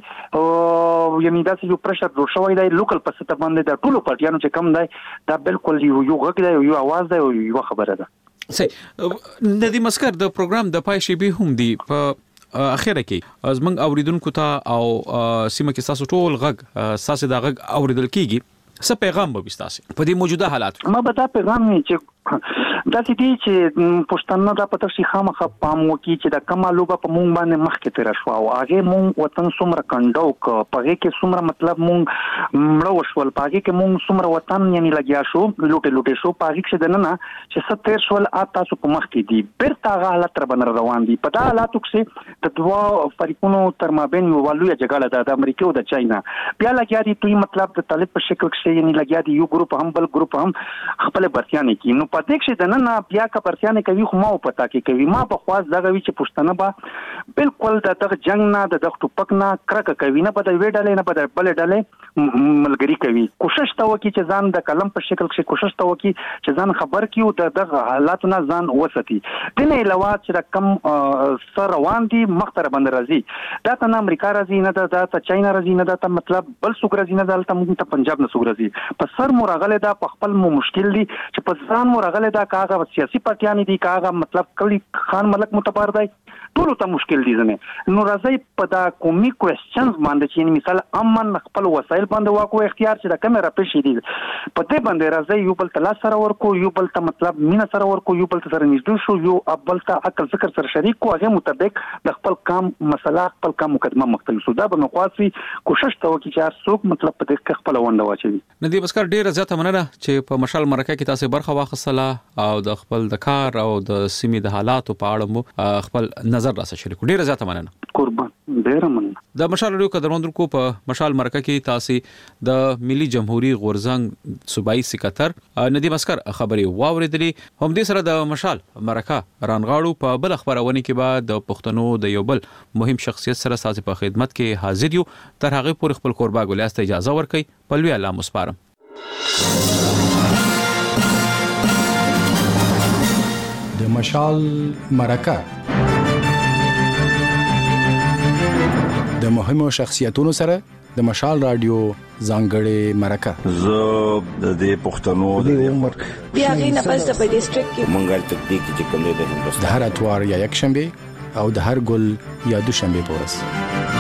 یعنی دا یو پرشر جوړ شوی دی لوکل په ست باندې د ټولو پارټیانو چې کم دی دا بالکل یو غږ دی یو आवाज دی یو خبره ده سي ندی مسکر د پروګرام د پای شی به هم دی په اخره کې زمنګ اوریدونکو ته او سیمه کې تاسو ټول غږ ساسه دا غږ اوریدل کیږي څه پیغام به تاسو په دې موجوده حالات ما به دا پیغام چې دا چې پښتنه دا پته شي خامخ پام وکي چې دا کمالوبه په مونږ باندې مخ کې تیر شو او هغه مونږ وطن څومره کندو ک پغه کې څومره مطلب مونږ مړ وشول پغه کې مونږ څومره وطن یعنی لګیا شو لوټه شو پغه کې د نه چې 70 شول تاسو په مخ کې دي بیرته هغه حالت تر باندې روان دي په دا حالاتو کې د دوه فریقونو تر مابین یو والوی جګړه د امریکا او د چاینا بیا لګیا دي دوی مطلب د طالب په شکل کې یعنی لګیا دي یو ګروپ هم بل ګروپ هم خپل برتيانه کې نو پدې کې د نن بیا کا برتيانه کوي خو ما پتا کې کوي ما په خواص دغه وی چې پښتنه با بالکل د دغه جنگ نه د دغه ټوپک نه کرک کوي نه په د ویډلې نه په د بل ډلې ملګری کوي کوشش تا وکي چې ځان د کلم په شکل کې کوشش تا وکي چې ځان خبر کیو د دغه حالاتو نه ځان وساتي دنه علاوه چې کم سر روان دي مختر باندې راځي دا ته امریکا راځي نه دا چاینا راځي نه دا مطلب بل څوک راځي نه دلته موږ ته پنجاب نه څوک راځي په سر مرغله دا په خپل مو مشکل دي چې په ځان مرغله دا کاغه سیاسي پارټیان دي کاغه مطلب کلی خان ملک متبر دی ټول ته مشکل دي زنه نو راځي په دا کومي کوېسچنز باندې چې مثال امن خپل وسایل باندې واکو اختیار چې د کیمرا پېښې دي په دې باندې راځي یو بل تل سره ورکو یو بل ته مطلب مینا سره ورکو یو بل سره نږدې شو یو ابل ته عقل فکر سره شریک کو هغه مطابق د خپل کام مسله خپل کام مقدمه مختلف سودا به نقاصي کوشش ته وکړي چې هر څوک مطلب په دې خپل ونده واچوي ندی بسکر ډیر زیاته مننه چې په مشال مرکه کې تاسو برخه واخصله او د خپل د کار او د سیمې د حالاتو په اړه مو خپل نظر را سره شریک ډیر زیاته مننه قربان ډیر مننه د مشال ریو قدرمندونکو په مشال مرکه کې تاسو د ملي جمهوریت غورزنګ صوبایي سکرټر ندی مسکر خبري واوریدلې هم دې سره د مشال مرکه رانغاړو په بل خبرونه کې بعد د پښتنو د یو بل مهم شخصیت سره ساسي په خدمت کې حاضر یو تر هغه پورې خپل قربا ګولیاست اجازه ورکړي په لوی الله مسپارم د مشال مرکه د مهمو شخصیتونو سره د مشال رادیو ځانګړې مرکه زه د پښتنو د عمر بیا غینه پس د ډیسټریکټ کې منګل تکنیک چې کوم د هندوستان د هر اتوار یا یک شنبه او د هر ګل یا دوشنبه په ورځ.